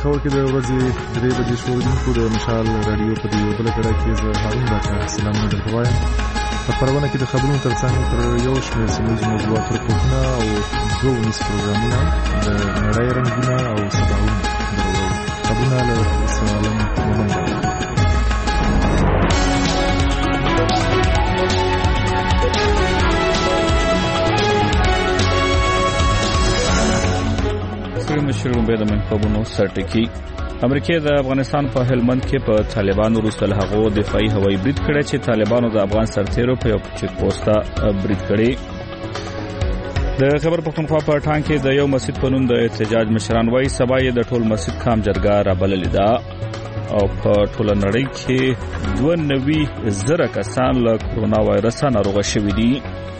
پېښور کې د ورځې 3 بجې شوونکو د مشال رادیو په دې بل کړه کې زه هارون ډاکټر سلام درته وایم. په خبرونه کې د خبرونو ترڅنګ پر یو شمېر سیمه موضوعات راپورونه او دوه نس پروګرامونه د نړۍ رنګونه او سباوون درو خبرونه له سلام مومن مشرون به د منخبونو سرټکی. امریکا د افغانستان په هلمند کې په طالبانو وروسته له هغو دفاعي هوایي برید کړی چې طالبانو د افغان سرتیرو په یو چیک پوسټه برید کړی. د خبر پښتونخوا په ټانګ کې د یو مسجد په نوم د احتجاج مشران وایي سبا یې د ټول مسجد کام جرګه رابللې ده او په ټوله نړۍ کې 92,000 کسان له کرونا وایرس ناروغ شوي دي.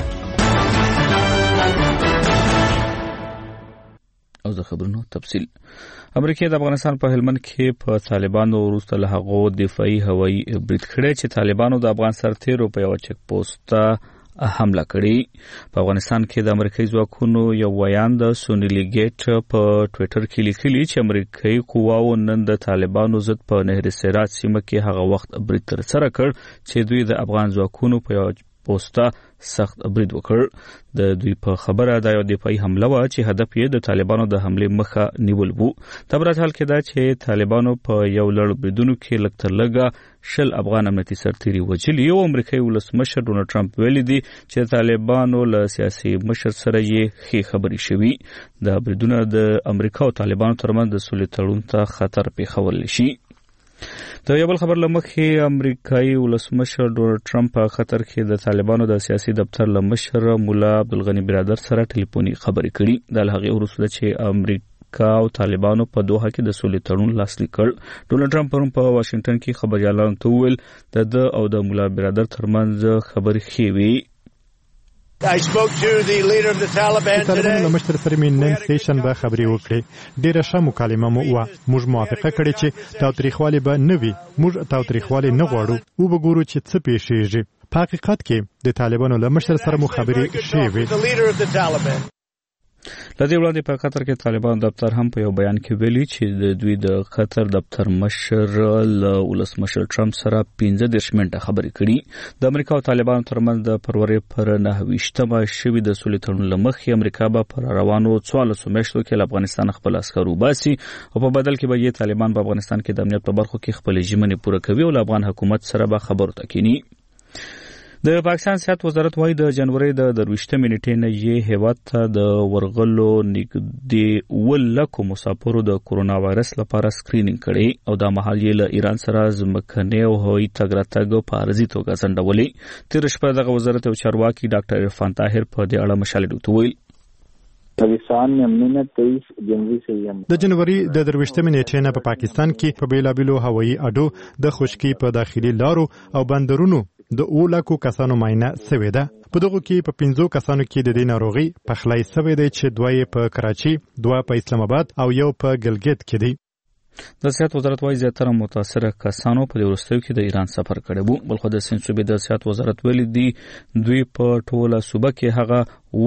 او د خبرونو تفصیل. امریکا د افغانستان په هلمند کې په طالبانو وروسته له هغو دفاعي هوایي برید کړی چې طالبانو د افغان سرتیرو په یو چک پوسټه حمله کړې. په افغانستان کې د امریکایي ځواکونو یو ویاند سونیلی ګیټ په ټوئیټر کې لیکلي چې امریکایي قواو نن د طالبانو ضد په نهر سرات سیمه کې هغه وخت برید ترسره کړ چې دوی د افغان ځواکونو په یو پوسټه سخت برید وکړ. د دوی په خبره دا یو دفاعي حمله و چې هدف یې د طالبانو د حمله مخه نیول وو. تبرات حال کې دا چې طالبانو په یو لړ بریدونو کې لکتر لګه 10 افغان امنیتي سرتیري وجلي او امریکایي ولسمشر ډونالد ټرمپ ویلي دي چې طالبانو له سیاسي مشر سره یې ښې خبرې شوي. دا بریدونه د امریکا او طالبانو ترمنځ د سولې تړون ته خطر پیښول شي. د یو بل خبر لمخې امریکایي ولسمشر ډونالد ټرمپ په خطر کې د طالبانو د سیاسي دفتر لمشر مولا عبدالغنی برادر سره ټلیفوني خبرې کړي. د هغې وروسته چې امریکا او طالبانو په دوحه کې د سولې تړون لاسلیک کړ. ډونالد ټرمپ پرون په واشنگټن کې خبريالانو ته وویل د او د مولا برادر ترمنځ خبرې ښې وي. I spoke to the leader of the Taliban today. د مشر سره مې نن سټیشن به خبرې وکړې. ډیره ښه مکالمه مو وه. موږ موافقه کړې چې تاوتریخوالی به نه وي. موږ تاوتریخوالی نه غواړو. او به ګورو چې څه پیښیږي. په حقیقت کې د طالبانو له مشر سره مو خبرې شوې وې. لدې وړاندې په قطر کې طالبان دفتر هم په یو بیان کې ویلي چې د دوی د قطر دفتر مشر له ولسمشر ټرمپ سره 15 منټه خبرې کړي. د امریکا او طالبانو ترمنځ د فروری پر 9 شوي د سولې تړون لمخې امریکا به پر روانو 14 میاشتو کې افغانستان خپل عسکر وباسي او په بدل کې به یې طالبان په افغانستان کې د امنیت په برخو کې خپل ژمنې پوره کوي او افغان حکومت سره به خبرو تکینی. د پاکستان صحت وزارت وايي د جنوري د 23 نیټې نه یې هیواد ته د ورغلو نږدې 100,000 مسافرو د کرونا وایرس لپاره سکرینینګ کړي او د مهال یې له ایران سره ځمکني او هوایي تګ راتګ په عارضي توګه ځنډولې. تیر شپه دغه وزارت او چارواکي ډاکټر عرفان طاهر په دې اړه مشالې ډوته ویل. د جنوري د 23 نیټې نه په پاکستان کې په بیلابیلو هوایي اډو د خشکي په داخلي لارو او بندرونو د 100,000 کسانو معاینه شوې ده. په دغه کې په 15 کسانو کې د دې ناروغي پخلای شوې ده چې 2 په کراچي، 2 په اسلام آباد او 1 په ګلګت کې دي. د صحت وزارت وايي زیاتره متاثره کسانو په وروستیو کې د ایران سفر کړی وو. بلخو د سند صوبې د صحت وزارت ویلي دی دوی په ټوله صوبه کې هغه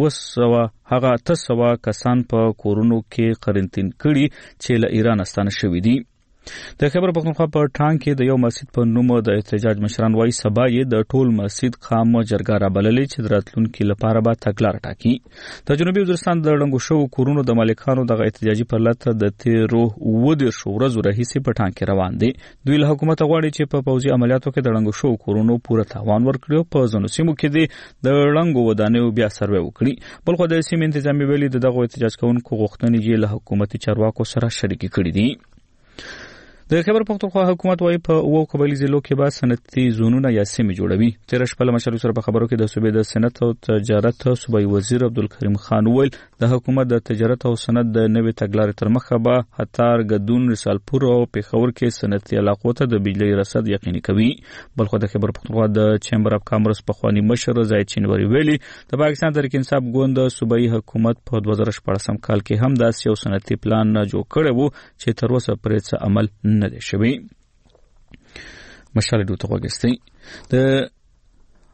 800 کسان په کورونو کې قرنطین کړي چې له ایران ستانه شوي دي. د خبر پښتونخوا په ټانګ کې د یو مسجد په نوم د احتجاج مشران وایي سبا یې د ټول مسجد قام جرګه رابللې چې د راتلونکي لپاره به تګلاره ټاکي. د جنوبي وزیرستان د ړنګو شوو کورونو د مالکانو دغه احتجاجي پرلته د 13 ورځو راهیسې په ټانګ کې روان دي. دوی له حکومت غواړي چې په پوځي عملیاتو کې د ړنګو شوو کورونو پوره تاوان ورکړي او په ځینو سیمو کې د ړنګو ودانیو بیا سروې وکړي. بلخو د سیمې انتظامی ویلي دغه احتجاج کوونکو غوښتنې یې له حکومتي چارواکو سره شریک کړي دي. د خبر پښتونخوا حکومت وايي په او قبایلی ضلعو کې به صنعتي زونونه یا سیمې جوړوي. تیر شپه له مشرانو سره په خبرو کې د صوبې د صنعت او تجارت صوبایي وزیر عبدالکریم خان ویل د حکومت د تجارت او صنعت د نوې تګلارې تر مخه به هتار ګدون رسالپور او پیښور کې صنعتي علاقو ته د بجلی رسد یقیني کوي. بلخو د خبر پښتونخوا د چیمبر اف کامرس پخوانی مشر زاید چینوري ویلي د پاکستان تحریک انصاف ګوند صوبایي حکومت په 2014 کال کې هم داسې یو صنعتي پلان جوړ کړی وو چې تر اوسه پرې څه عمل نه دی شوی. مشال دوته وګستې د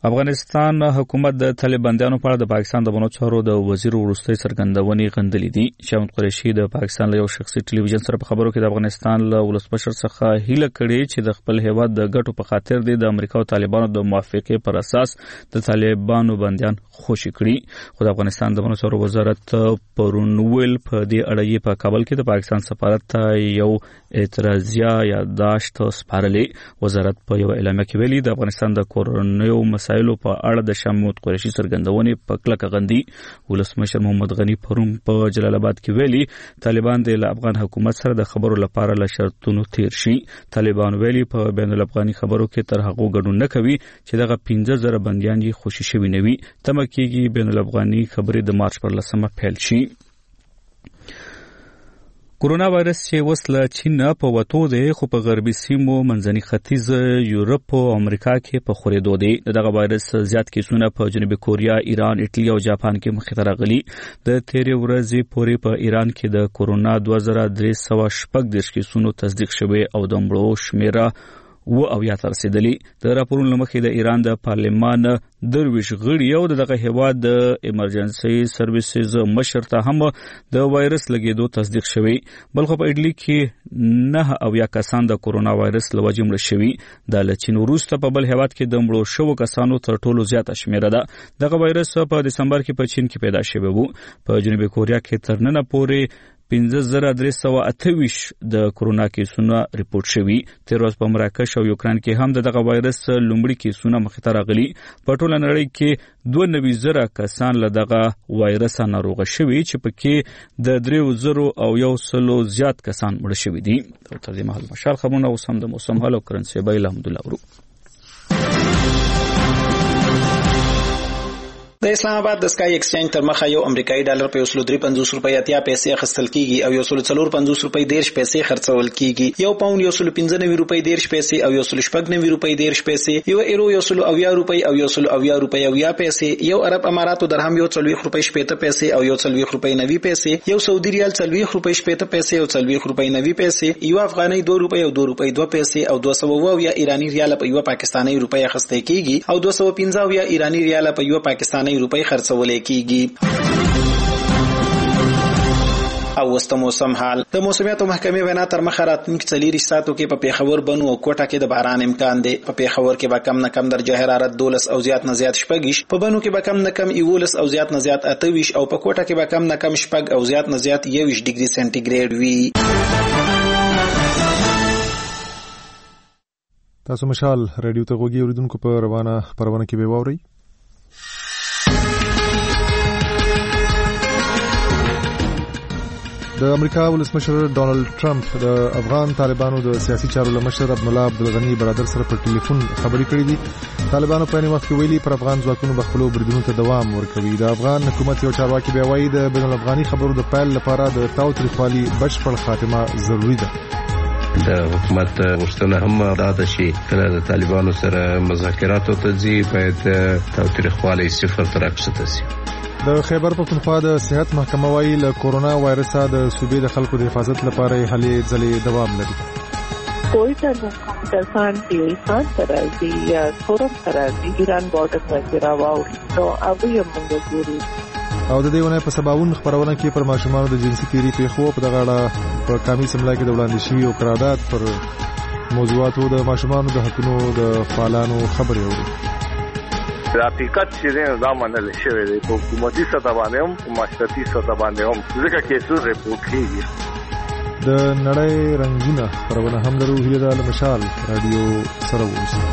افغانستان حکومت د طالبانو په اړه د پاکستان د بنو چارو د وزیر وروستي څرګندونې غندلې دي. شاهد قریشي د پاکستان له یو شخصي ټلویزیون سره په خبرو کې د افغانستان له ولسمشر څخه هیله کړې چې د خپل هیواد د ګټو په خاطر د امریکا او طالبانو د موافقې پر اساس د طالبانو بنديان خوشي کړي. خو د افغانستان د بنو چارو وزارت پرون ویل په دې اړه په کابل کې د پاکستان سفارت ته یو اعتراضیه یادداشت سپارلې. وزارت په یو اعلامیه کې ویلي د افغانستان د کورونیو مسایلو په اړه د شامت قریشي څرګندونې په کلکه غندي. ولسمشر محمد غنی پرون په جلال آباد کې ویلي طالبان د افغان حکومت سره د خبرو لپاره له شرطونو تیر شي. طالبان ویلي په بین الافغاني خبرو کې تر هغه ګډون نه کوي چې دغه 15000 بنديان یې خوشي شوي نه وي. تمه کېږي بین الافغاني خبرې د مارچ پر 10 پیل شي. کورونا وایرس چې وسله چین په وټو دی خو په غربي سیمو منځني ختیځ یورپ او امریکا کې په خورېدو دی. دغه وایرس زیات کیسونه په جنوبي کوریا، ایران، ایټالیا او جاپان کې مخې ته راغلي. د تیرې ورځې پورې په ایران کې د کورونا 2314 کیسونو تصدیق شوي او د مړو شمیره او یا تر رسیدلی. د راپورونو مخې د ایران د پارلمان درویش غړي او دغه هیواد د ایمرجنسي سرویسز مشر ته هم د وایرس لګیدو تصدیق شوی. بلخو په اټلی کې 9 کسان د کورونا وایرس لوجې مړ شوي. د لچین وروسته په بل هیواد کې د مړو شوو کسانو تر ټولو زیاته شمیره ده. دغه وایرس په دسمبر کې په چین کې پیدا شوی وو. په جنوبي کوریا کې تر نن پورې 15328 د کورونا کیسونه ریپورت شوي. تیر ورځ په مراکش او یوکران کې هم دغه وایرس لومړی کیسونه مخې ته راغلي. په ټوله نړۍ کې 92,000 کسان له دغه وایرس ناروغه شوي چې پکې د 3,100 زیات کسان مړه شوي دي. تر دې مهال مشال خبرونه اوس هم د موسم حال او کرنسي به الحمدلله ورو. د اسلام آباد د سکای ایکسچینج تر مخه یو امریکایي ډالر په 153 روپۍ اتیا پیسې اخیستل کیږي او 145 روپۍ 10 پیسې خرڅول کیږي. یو پاوند 195 روپۍ 10 پیسې او 196 روپۍ 10 پیسې، یو ایرو 100 روپۍ او 100 روپۍ او یا پیسې، یو عرب اماراتو درهم 40 روپۍ 70 پیسې او 40 روپۍ 90 پیسې، یو سعودي ریال 40 روپۍ 70 پیسې او 40 روپۍ 90 پیسې، یو افغاني 2 روپۍ او 2 روپۍ 2 پیسې او 200 یا ایرانی ریال په یو پاکستانی روپۍ اخیستل کیږي او 215 یا ایرانی ریال په یو پاکستانی روپۍ خرڅول کیږي. او وسته موسم حال د موسمیاتو محکمې وینا تر مخه راتلونکي 4 ساعتو کې په پیښور، بنو او کوټه کې د باران امکان دی. په پیښور کې به کم نه کم درجه حرارت 12 او زیات نه زیات 14، په بنو کې به کم نه کم 11 او زیات نه زیات 28 او په کوټه کې به کم نه کم 14 او زیات نه زیات 21 ډیګري سنټیګریډ وي. تاسو مشال رادیو ته غوږی اوریدونکو په روانه پرونه کې به واوري. د امریکا ولسمشر ډونالد ټرمپ د افغان طالبانو د سیاسي چارو لمشر عبدالله عبدالغنی برادر سره په ټلیفون خبرې کړې دي. طالبانو په وخت کې ویلي پر افغان ځواکونو بخلو بریدونو ته دوام ورکوي. د افغان حکومت یو چارواکي بیا وایي د بین الافغاني خبرو د پیل لپاره د تاوتریخوالي بشپړ خاتمه ضروری ده. د حکومت غوښتنه هم دا ده چې کله د طالبانو سره مذاکراتو ته ځي باید تاوتریخوالي صفر ته راکښته شي. د خیبر پختونخوا د صحت محکمه وايي له کورونا وایرس د صوبې د خلکو د حفاظت لپاره هلې ځلې دوام لري. کوئی کسان ایران ترازی یا کورم ترازی ایران بارډر ته راوړي نو هغه یې موږ ګورو. او د دې ونه په سباوون خبرونه کې پر ماشومان د جنسي تیری پیښو په دغه اړه په قومي سملای کې د وړاندې شوی او قرارداد پر موضوعاتو د ماشومان د حقوقو د فعالانو خبرې اوري. دا حقیقت چې دا منل شوی دی په حکومتي سطح باندې هم په معاشرتي سطح باندې هم ځکه کیسو ریپورټ کیږي. د نړۍ رنگونه خبرونه هم درو هیله د مشال رادیو سره ووسی.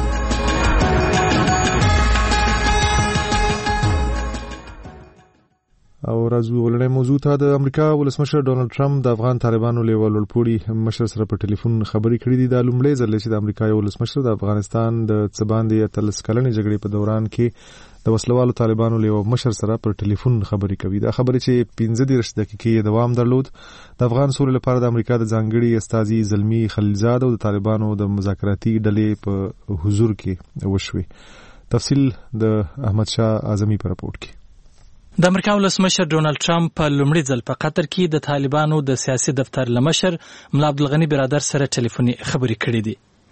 او راځو ولنې موضوع ته. د امریکا ولسمشر ډونالد ټرمپ د افغان طالبانو لیول لوړپوړي مشر سره په ټلیفون خبرې کړې دي. د لومړي ځل چې د امریکا ولسمشر د افغانستان د څباندې 13 کلنې جګړې په دوران کې د وسلوالو طالبانو لیول مشر سره پر ټلیفون خبرې کوي. دا خبرې چې 15 دقیقې دوام درلود. د افغان سولې لپاره د امریکا د ځانګړي استازي زلمی خلیلزاد او د طالبانو د مذاکراتي ډلې په حضور کې وشوي. تفصیل د احمد شاه اعظمي په راپورټ کې. د امریکا ولسمشر ډونالد ټرمپ په لومړي ځل په قطر کې د طالبانو د سیاسي دفتر لمشر ملا عبدالغنی برادر سره ټلیفوني خبرې کړې دي.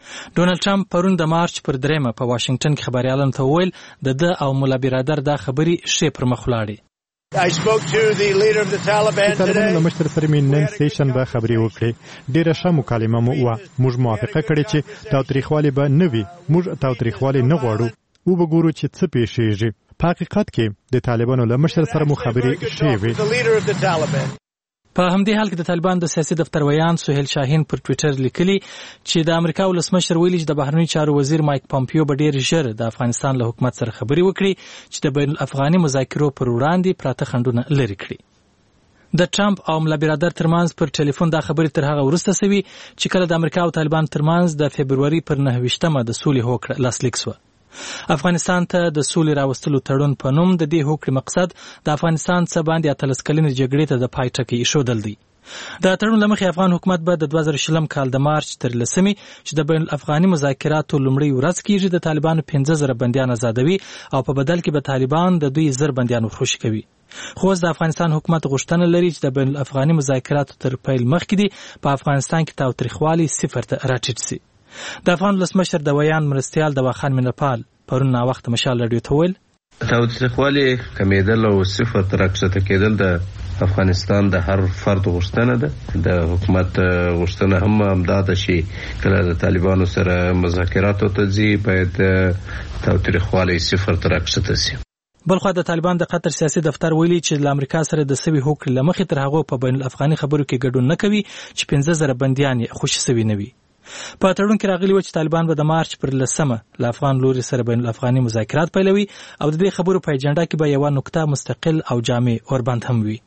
ډونالد ټرمپ پرون د مارچ پر 3 په واشنگټن کې خبريالانو ته وویل د او مولا برادر دا خبري شی پر مخ ولاړې. I spoke to the leader of the Taliban today. طالبانو مشر سره نن سیشن به خبري وکړي. ډیره ښه مکالمه مو وه. موږ موافقه کړې چې تاوتریخوالی به نه وي. موږ تاوتریخوالی نه غواړو. او وګورو چې څه پیښیږي. په حقیقت کې د طالبانو له مشر سره مو خبري شوې. په همدې حال کې د طالبان د سیاسي دفتر ویان سهیل شاهین پر ټوئیټر لیکلي چې د امریکا ولسمشر ویلي چې د بهرنی چارو وزیر مایک پامپیو به ډیر ژر د افغانستان له حکومت سره خبري وکړي چې د بین الافغاني مذاکرو پر وړاندې پراته خنډونه لرې کړي. د ټرمپ او مولا برادر ترمنځ پر ټلیفون دا خبرې تر هغه وروسته سوي چې کله د امریکا او طالبان ترمنځ د فبروري پر 9 د سولې هوکړه لاسلیک شو. افغانستان ته د سولې راوستلو تړون په نوم د دې هوکړې مقصد د افغانستان څخه باندې 13 کلنې جګړې ته د پای ټکی ایښودل دی. د تړون لمخې افغان حکومت به د 2020 کال د مارچ تر 10 چې د بین الافغاني مذاکراتو لومړی ورځ کېږي د طالبانو 15000 بنديان آزادوي او په بدل کې به طالبان د 2000 بنديان خوشي کوي. خو د افغانستان حکومت غوښتنه لري چې د بین الافغاني مذاکراتو تر پیل مخکې په افغانستان کې تاوتریخوالي صفر ته راټیټ شي. د افغان ولسمشر د ویان مرستيال دواخان مینپال پرون نا وخت مشال رادیو ته ویل تاوتریخوالی کمیدل او صفر تر راکښته کېدل د افغانستان د هر فرد غوښتنه ده. د حکومت غوښتنه هم همدا ده چې کله د طالبانو سره مذاکرات وکړي باید تاوتریخوالی صفر تر راکښته شي. بلخو د طالبان د قطر سیاسي دفتر ویلي چې د امریکا سره د سوي هوکړې لمخې تر هغه په بین الافغاني خبرو کې ګډون نه کوي چې 15000 بنديان خوشي سوي نه وي. په تړون کې راغلي و چې طالبان به د مارچ پر 10 له افغان لوري سره بین الافغاني مذاکرات پیلوي او د دې خبرو په اجنډا کې به یو نقطه مستقل او جامع اوربند هم وي.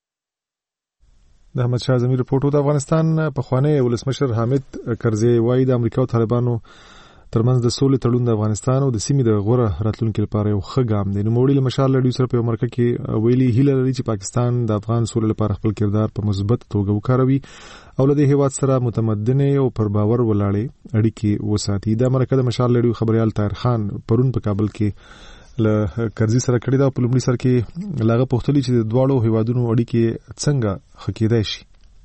د احمد شاه زمیر رپورټ د افغانستان پخوانی ولسمشر حامد کرزي وايي د امریکا او طالبانو ترمنځ د سولې تړون د افغانستان او د سیمې د غوړه راتلونکو لپاره یو ښه ګام دی. نو موړي له مشال لړۍ سره په مرکه کې ویلي هیله لري چې پاکستان د افغان سولې لپاره خپل کردار په مثبت توګه وکاروي او له دې هیواد سره متمدن او پر باور ولاړې اړیکې وساتي. دا مرکه د مشال لړۍ خبريال طاهر خان پرون په کابل کې له کرزي سره کړی دا په لومړي سر کې لاغه پوښتنه چې د دواړو هیوادونو اړیکې څنګه خکېدای شي.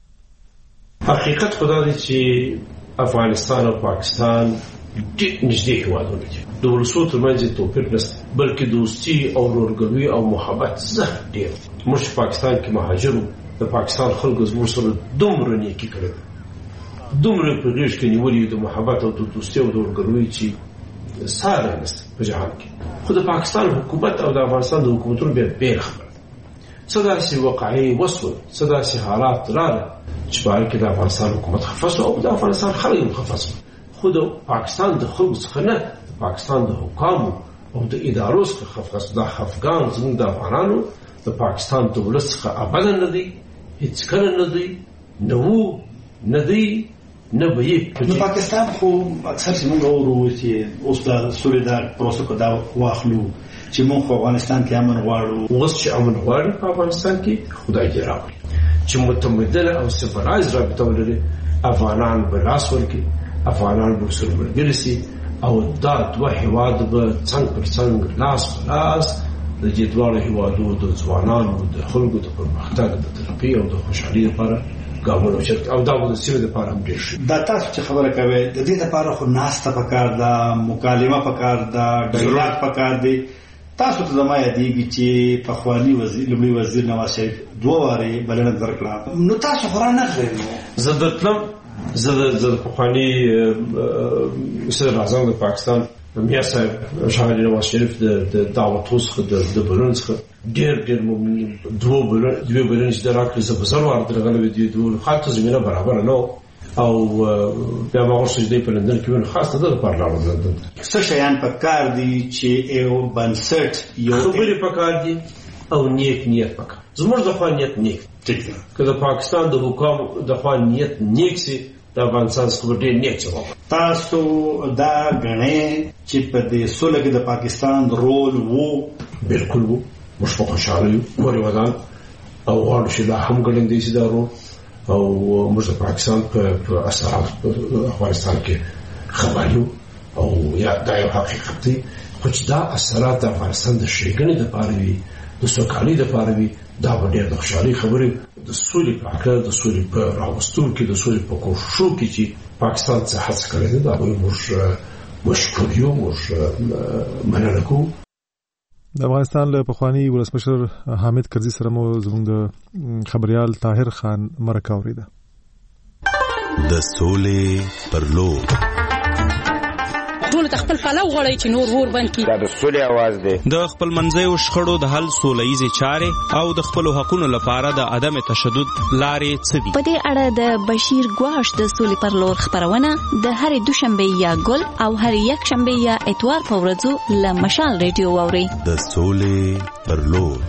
حقیقت خدا دې چې افغانستان او پاکستان نږدې هیوادونه دي. د ولسو ترمنځ توپیر نشته بلکې دوستي او ورورګلوي او محبت زه ډېر. موږ پاکستان کې مهاجرو د پاکستان خلکو زموږ سره دومره نیکي کړې دومره په غیږ کې نیولې د محبت او د دوستي او د ورورګلوي چې ساده نشته په جهان کې. خو د پاکستان حکومت او د افغانستان د حکومتونو به بیل خبره څه داسې واقعي وسول څه داسې حالات راغله چې په کې د افغانستان حکومت خفص او د افغانستان خلک خفص. خو د پاکستان د خلکو څخه نه پاکستان د حکامو او د ادارو څخه خفص د افغان زموږ د افغانانو د پاکستان دولت څخه ابدا نه دی هیڅ کله نه دی نه دی نه به نو پاکستان خو اکثر څنګه ورو چې اوس د سولیدار پروسه کو دا واخلو چې موږ افغانستان کې امن غواړو. اوس چې امن غواړو په افغانستان کې خدای دې راوړي چې متمدن او سیفرایز رابطه ولري افغانان به لاس ورکړي افغانان به سره ورګرسي او دا دوه هیواد به څنګه پر څنګه لاس په لاس د دې دوه هیوادو د ځوانانو د خلکو د پرمختګ د ترقۍ او د خوشحالۍ لپاره ګامونه شرط او دا د سیمې لپاره هم ډېر دا تاسو چې خبره کوي د دې لپاره خو ناسته پکار ده مکالمه پکار ده ډایلاګ پکار دی. تاسو ته زما یادېږي چې پخوانی وزیر لومړي وزیر نواز شریف دوه واره بلنه درکړه نو تاسو خورا نه غوښتل زه د پخوانی صدر اعظم د پاکستان میا صاحب شاه نواز شریف د دعوت څخه د بلنه څخه ډېر ممنون دوه بلنه چې راکړي زه بزر ورته غلې دي دوه خاطر زمينه برابر نه او بیا ما ورسې دې په لندن کې ونه خاصه د پارلمان لندن څه شیان پکار دي چې یو بنسټ یو خبرې پکار دي او نیت پکار زموږ د خوا نیت نیک ټیک ده که د پاکستان د حکام د خوا نیت نیک سي د افغانستان څخه ډېر نیک جواب. تاسو دا غنې چې په دې سولې کې د پاکستان رول وو بالکل وو موږ په خوشاله یو ورې ودان او غواړو چې لا هم ګړندې شي دا رول او موږ د پاکستان په اثرات په افغانستان کې خبر یو او یا دا یو حقیقت دی خو چې دا اثرات د افغانستان د ښېګڼې دپاره وي د سوکالۍ دپاره وي دا به ډېر د خوشحالۍ خبرې د سولې په هکله د سولې په راوستلو کې د سولې په کوښښو کې چې پاکستان څه هڅه کړې ده دا به موږ مشکور یو موږ مننه کوو. د افغانستان له پخواني ولسمشر حامد کرزي سره مو زموږ د خبريال طاهر خان مرکه اورېده. د سولې پر لور ټول خپل پلو غړي چې نور ور بند کی دا د سولې आवाज دی. د خپل منځي شخړو د حل سولېزي چارې او د خپل حقوقو لپاره د عدم تشدد لارې څه دي. په دې اړه د بشیر ګواش د سولې پر لور خبرونه د هرې دوشنبه یا ګل او هرې یک شنبه یا اتوار په ورځو له مشال ریډیو اوري. د سولې پر لور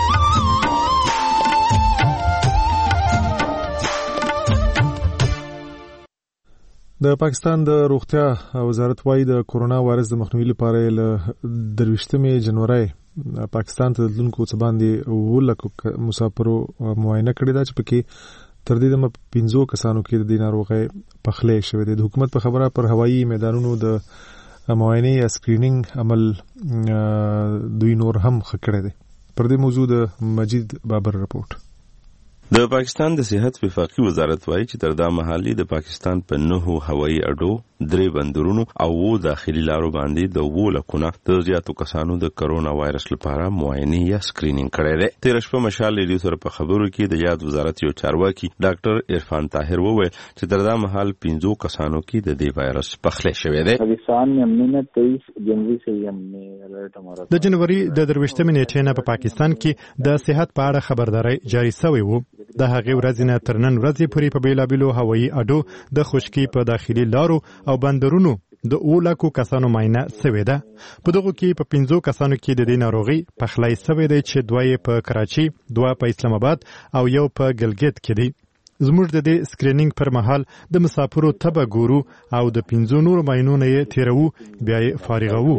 د پاکستان د روغتیا وزارت وايي د کورونا وایرس د مخنیوي لپاره له 23 جنوري پاکستان ته تلونکو څخه باندې ولکو مسافرو معاینه کړې ده چې پکې تر دې دمه 15 کسانو کې د ناروغۍ پخلې شوې ده. د حکومت په خبره پر هوایي میدانونو د معاینه یا سکرینینګ عمل دوی نور هم خکړه ده. پر دې موضوع د مجید بابر رپورت. د پاکستان د صحت وفاقي وزارت وايي چې تر دا مهالي د پاکستان په 9 هوایي اډو 3 بندرونو او 2 داخلي لارو باندې د 2 لکونه د زیاتو کسانو د کرونا وایرس لپاره معاینه یا سکرینینګ کړی دی. تیر شپه مشال ریډیو سره په خبرو کې د یاد وزارت یو چارواکي ډاکټر عرفان طاهر وویل چې تر دا مهال 15 کسانو کې د دې وایرس پخلی شوی دی. پاکستان में हमने 23 जनवरी से हमने अलर्ट हमारा د جنوري د 23 نیټې نه په پاکستان کې د صحت په اړه خبرداري جاری شوی و. د هغې ورځې نه تر نن ورځې پورې په بیلابیلو هوایي اډو د خشکي په داخلي لارو او بندرونو د 200 کسانو معاینه شوې ده. په دغه کې په 15 کسانو کې د دې ناروغي پخلی شوې ده چې 2 په کراچي، 2 په اسلام آباد او 1 په ګلګت کې دي. زموږ د دې سکرینینګ پر مهال د مسافرو تبه ګورو او د 15 نور معاینونه یې تیرو بیا یې فارغو.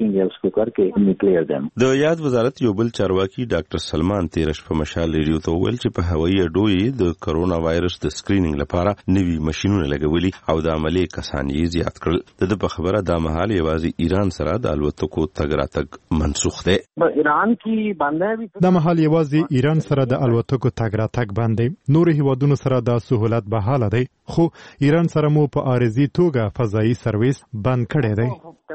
د یاد وزارت یو بل چارواکي ډاکټر سلمان تیرش په مشال ریډیو ته ویل چې په هوایي اډو د کرونا وایرس د سکرینینګ لپاره نوي ماشينونه لګولي او د عملي کسان یې زیات کړل. د په خبره د مهال یوازې ایران سره د الوتکو تګ راتګ منسوخ دی. د مهال یوازې ایران سره د الوتکو تګ راتګ باندې نور هیوادونو سره دا سہولت بحاله دی، خو ایران سره مو په عارضی توګه فضایی سرویس بند کړی دی.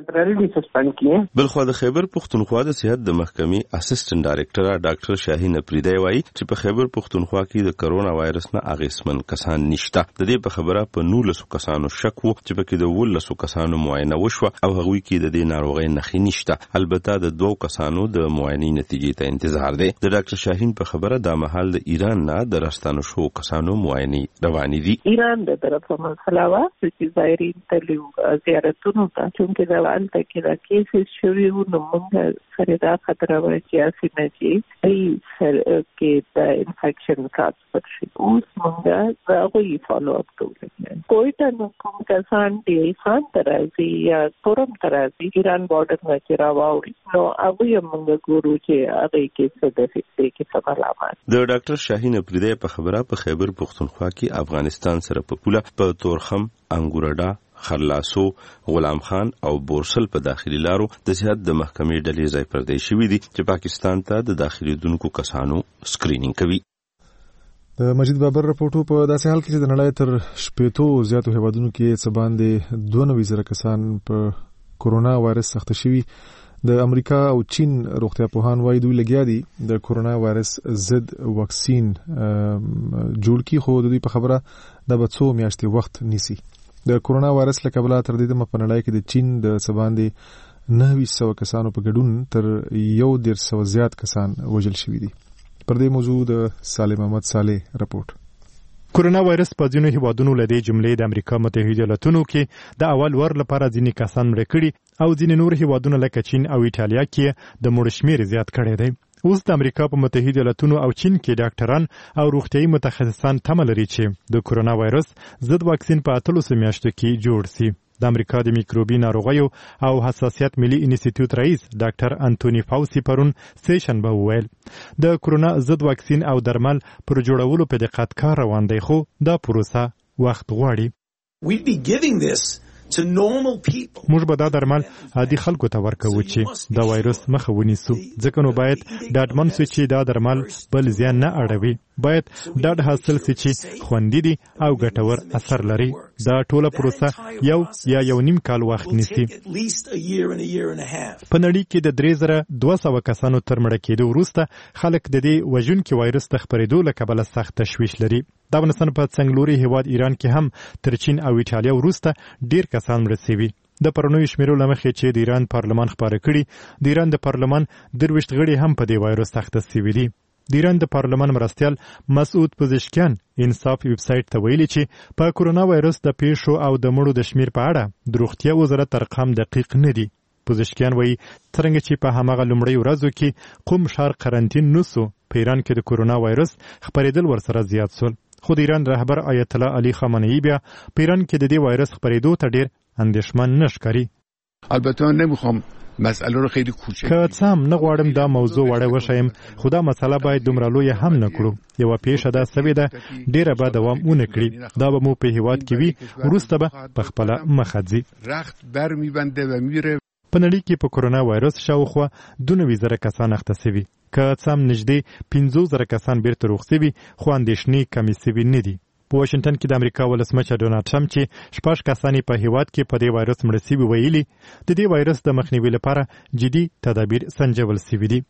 بلخو د خیبر پختونخوا د صحت د محکمې اسسټنټ ډایریکټر ډاکټر شاهین پریدی وایي چې په خیبر پختونخوا کې د کرونا وایرس نه اغیسمن کسان نشته. د دې په خبره په 19 کسانو شک وو چې پکې د 19 کسانو معاینه وشوه او هغوی کې د دې ناروغۍ نښې نشته. البته د 2 کسانو د معاینې نتیجې ته انتظار دی. د ډاکټر شاهین په خبره د محل د ایران نه د راستانو شو کسانو معاینې روانې دي. ایران د طرفه مسله وا چې زایرین تلو زیارتونو ته چې دا والته کې دا کیسز شوی و نو موږ سره دا خطر وایي چې اسینه چې ای سر کې دا انفیکشن کاټ پرشي اوس موږ دا غوي فالو اپ کوو. کوئټه نو کوم کسان دی خان ترازی یا کورم ترازی ایران بارډر نه چې راوړي نو هغه موږ ګورو چې هغه کې څه د فکر کې څه علامات. د ډاکټر شاهین پریدی په خبره په خیبر پختونخوا کې افغانستان سره په پوله په تورخم، انګورډا، خرلاسو، غلام خان او بورسل په داخلي لارو د صحت د محکمې ډلې ځای پردې شوې دي چې پاکستان ته د داخلي دونکو کسانو سکرینینګ کوي. د مجید بابر رپورټو په داسې حال کې چې د نړۍ تر 80 زیاتو هیوادونو کې څه باندې 92,000 کسان په کورونا وایرس سخت شوي. د امریکا او چین روغتیا پوهان وايي دوی لګیا دي د کورونا وایرس ضد واکسین جوړ کی، خو د دوی په خبره د 2 میاشتې وخت نیسي. د کورونا وایرس له کبله تر دې دمه په نړۍ کې د چین د سباندې 900 کسانو په ګډون تر 1.5 زیات کسان وژل شوي دي. پر دې موضوع د سالم احمد صالح رپورت. کورونا وایرس په ځینو هیوادونو لدې جملې د امریکا متحده ایالاتونو کې د اول ور لپاره ځینې کسان مړ کړي او ځینې نور هیوادونو لکه چین او ایټالیا کې د مړ شمیر زیات کړي دي. اوس د امریکا په متحده ایالاتونو او چین کې ډاکټران او روغتيایي متخصصان تمه لري چې د کورونا وایرس ضد واکسین په 13 میاشتو کې جوړ شي. د امریکا د میکروبي ناروغیو او حساسیت ملي انسټیټیوټ رئیس ډاکټر انټونی فاوسی پرون سیشن به ویل د کورونا ضد واکسین او درمل پر جوړولو په دقت کار روان دی، خو دا پروسه وخت غواړي. We'd be giving this موږ به دا درمل عادي خلکو ته ورکوو چې دا وایرس مخه ونیسو، ځکه نو باید ډاډمن سو چې دا درمل بل زیان نه اړوي. باید ډاډ حاصل سي چې خوندي دي او ګټور اثر لري. دا ټوله پروسه یو نیم کال وخت نیسي. په نړۍ کې د 3200 کسانو تر مړه کېدو وروسته خلک د دې وژونکي وایرس د خپرېدو له کبله سخت تشویش لري. د افغانستان په څنګلوري هیواد ایران کې هم تر چین او ایټالیا وروسته ډیر کسان مړه شوي. د پرونیو شمیرو له مخې چې د ایران پارلمان خبره کړي، د ایران د پارلمان 23 غړي هم په دې وایرس اخته شوي دي. د ایران د پارلمان مرستیال مسعود پزشکیان انصاف ویب سایټ ته ویلي چې په کورونا وایرس د پیښو او د مړو د شمیر په اړه د روغتیا وزارت ارقام دقیق نه دي. پزشکیان وایي څرنګه چې په هماغه لومړۍ ورځو کې قم ښار قرنطین نوسو، په ایران کې د کورونا وایرس خپرېدل ورسره زیات شول. خو د ایران رهبر آیت الله علي خامنه‌ای بیا په ایران کې د دې وایرس خپرېدو ته ډیر اندېښمن نه ښکاري. البته نمیخوام مسئله رو خیلی کوچک که څه هم نه غواړم دا موضوع وړه وښیم، خو دا مسله باید دومره لویه هم نه کړو. یوه پیښه دا سوې ده، ډیره به دوام ونه کړي. دا به مو په هیواد کې وي، وروسته به په خپله مخه ځي. رخت برمیبنده و میره. په نړۍ کې په کورونا وایرس شاوخوا 2,000 کسان اخته شوي. که څه هم نږدې 50,000 کسان بیرته روغ شوي، خو اندېښنې کمې شوي نه دي. په واشنګټن کې د امریکا ولسمشر ډونالډ ټرمپ چې 6 کسان په هیواد کې په دې وایرس مړه شوي ویلي، د دې وایرس د مخنیوي لپاره جدي تدابیر سنجول شوي دي.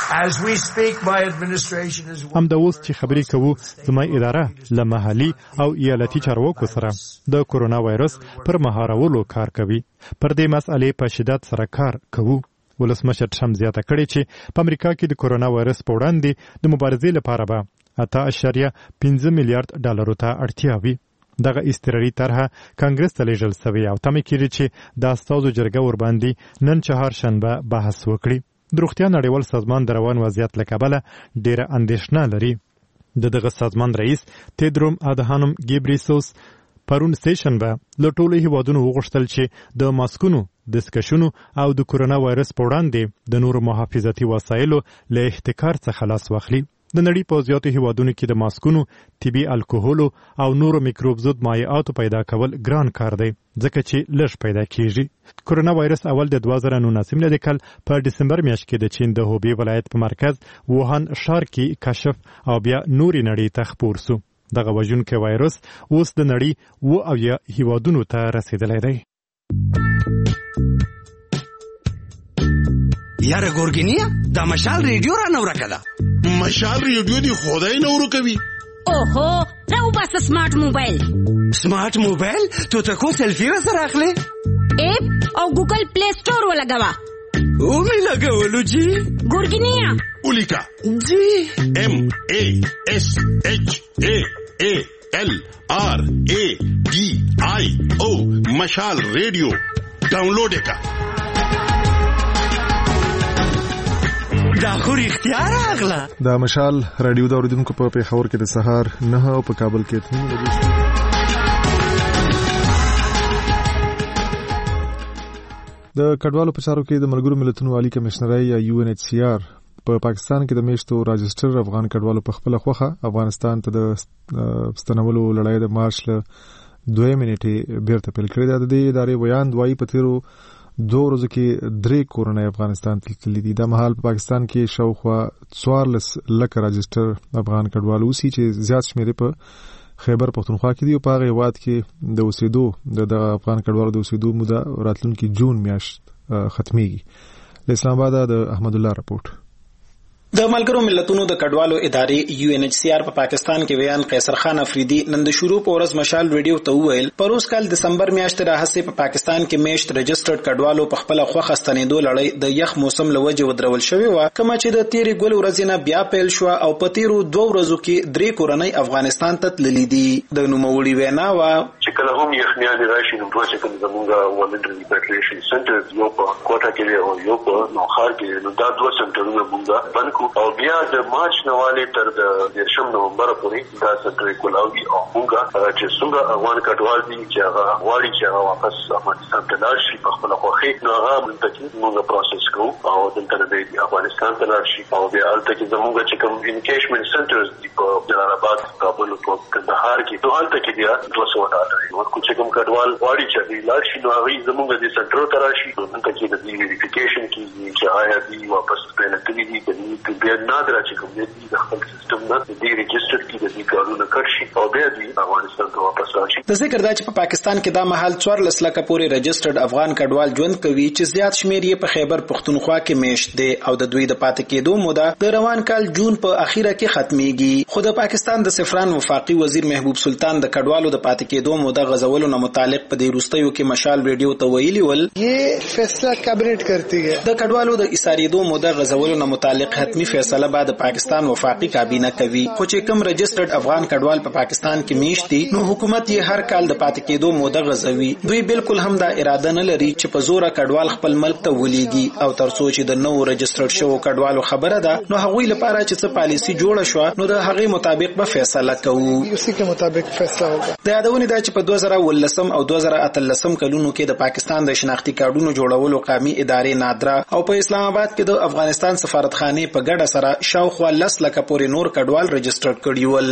همدا اوس چې خبرې کوو، زما اداره له محلي او ایالتي چارواکو سره د کورونا وایرس پر مهارولو کار کوي. پر دې مسئلې په شدت سره کار کوو. ولسمشر ټرمپ زیاته کړې چې په امریکا کې د کورونا وایرس په وړاندې د مبارزې لپاره به 8.5 میلیارډ ډالرو ته اړتیا وي. دغه اضطراري طرحه کانګرس ته لیږل شوې او تمه کېږي چې د استازو جرګه ورباندې نن چهارشنبه بحث وکړي. د روغتیا نړیوال سازمان د روان وضعیت له کبله ډېره اندېښنه لري. دغه سازمان رئیس تیدروم ادهانوم ګیبریسوس پرون سټیشنبه له ټولو هیوادونو وغوښتل چې د ماسکونو، دستکشونو او د کورونا وایرس په وړاندې د نورو محافظتي وسایلو له احتکار څخه خلاص واخلي. د نړۍ په زیاتو هیوادونو کې د ماسکونو، طبي الکوهولو او نورو میکروب ضد مایعاتو پیدا کول ګران کار دی، ځکه چې لږ پیدا کیږي. کورونا وایرس اول د 2019 میلادي کال په ډسمبر میاشت کې د چین د هوبی ولایت په مرکز ووهان ښار کې کشف او بیا نوري نړۍ ته خپور سو. دغه وژونکی وایرس اوس د نړۍ 70 هیوادونو ته رسیدلی دی. یاره ګورګینیا دا مشال ریډیو را نو راکړه. مشال ریډیو دی خدای نو ورکوي. اوهو راو بس سمارټ موبایل. سمارټ موبایل ته کو سیلفي را سره اخلي؟ اپ او ګوګل پلی سٹور ولګوا. او می لګولو جی. ګورګینیا ولیکا جی MASHALRADIO مشال ریډیو ډاونلوډ کا. دا خو اختیار اغلا. دا مشال رادیو دا اوریدونکو په پیښور کې د سهار 9 او په کابل کې 3 بجې. د کډوالو په چارو کې د ملګرو ملتونو عالی کمشنري یا UNHCR په پاکستان کې د میشتو راجستر افغان کډوالو په خپل خوخه افغانستان ته د ستنولو لړۍ د مارچ له 2 منېټې بیرته پیل کړې ده. د دې ادارې بیان دوی په تیرو 2 ورځو کې 3 کورونه افغانستان ته تللي دي. د مهال په پاکستان کې شاوخوا 14 لکه راجستر افغان کډوالو سي چې زیات شمېر په خیبر پختونخوا کې دی او په هغه هیواد کې د اوسېدو د افغان کډوالو د اوسېدو موده راتلونکي جون میاشت ختميږي. اسلام آباد د احمد الله رپورټ. د ملګرو ملتونو د کډوالو ادارې UNHCR په پاکستان کې ویان قیصر خان افریدي نن د شروع په ورځ مشال ریډیو ته وویل پروس کال دسمبر میاشتې راهسې په پاکستان کې میشت رجسټرډ کډوالو په خپل خوخه ستنېدو لړۍ د یخ موسم له وجې ودرول شوې و، کومه چې د تیرې ګل ورځې نه بیا پیل شو او په تیرو 2 ورځو کې 3 کورنۍ افغانستان ته تللي دي. د نوموړي وینا وا چې کله هم یخنیانې راشي نو دوه چې زموږ ولنټري ریپاټریشن سنټرز یو په کوټا کې او یو په نوخار کې، نو دا 2 سنټرونه موږ بند کو او بیا د مارچ نواله تر د 10 نومبر پورې دا سنټري کولاوي او موږ چې څنګه افغان کډوال دي چې هغه غواړي چې هغه واپس افغانستان ته لاړ شي په خپل خوخي نو هغه موږ پروسس کوو او دلته د افغانستان ته لاړ شي او بیا الته چې زموږ چې کوم انکیشمنت سنټرز دي په جلال آباد کابل او کندهار کې نو الته کې بیا $200 ورکو چې کوم کډوال غواړي چې لاړ شي نو هغه زموږ د سنټرو ته راشي دلته کې د ویریفیکیشن کې چې آیا دي واپس پېل کړي دي د بیا نادر چې کوم دي د خپل سیستم نه د ریجستر کې د دې کارونه کړشي او بیا دي افغانستان ته واپس راشي. د ذکر دا چې په پاکستان کې دا مهال 14 لکه پورې رجسترډ افغان کډوال ژوند کوي چې زیات شمیر یې په خیبر پختونخوا کې میشت دي او د دوی د پاتې کېدو موده د روان کال جون په اخیره کې ختميږي. خو د پاکستان د سفران وفاقي وزیر محبوب سلطان د کډوالو د پاتې کېدو موده غزولو نه متعلق په دې وروستیو کې مشال ریډیو ته ویلي ول یہ فیصلہ کابینٹ کرتی ہے. د کډوالو د ایساریدو موده غزولو نه متعلق حتمی فیصله بعد پاکستان وفاقي کابینه کوي. خو چې کوم رجسترډ افغان کډوال په پاکستان کې میشتي نو حکومت یې هر کال د پاتې کېدو موده غزوي. دوی بالکل هم دا اراده نه لري چې په زور کډوال خپل ملک ته ولېږي او ترڅو چې د نو رجسترډ شو کډوالو خبره ده نو هغوی لپاره چې څه پالیسی جوړه شو نو د هغې مطابق به فیصله کوو. اسی کے مطابق فیصله ہوگا. د یادونې ده چې په 2013 او 2018 کلونو کې د پاکستان د شناختی کارډونو جوړولو قومي ادارې نادرا او په اسلام آباد کې د افغانستان سفارتخانه په ګډه سره شاوخوا 10 لکه پورې نور کډوال رجستر کړي ول.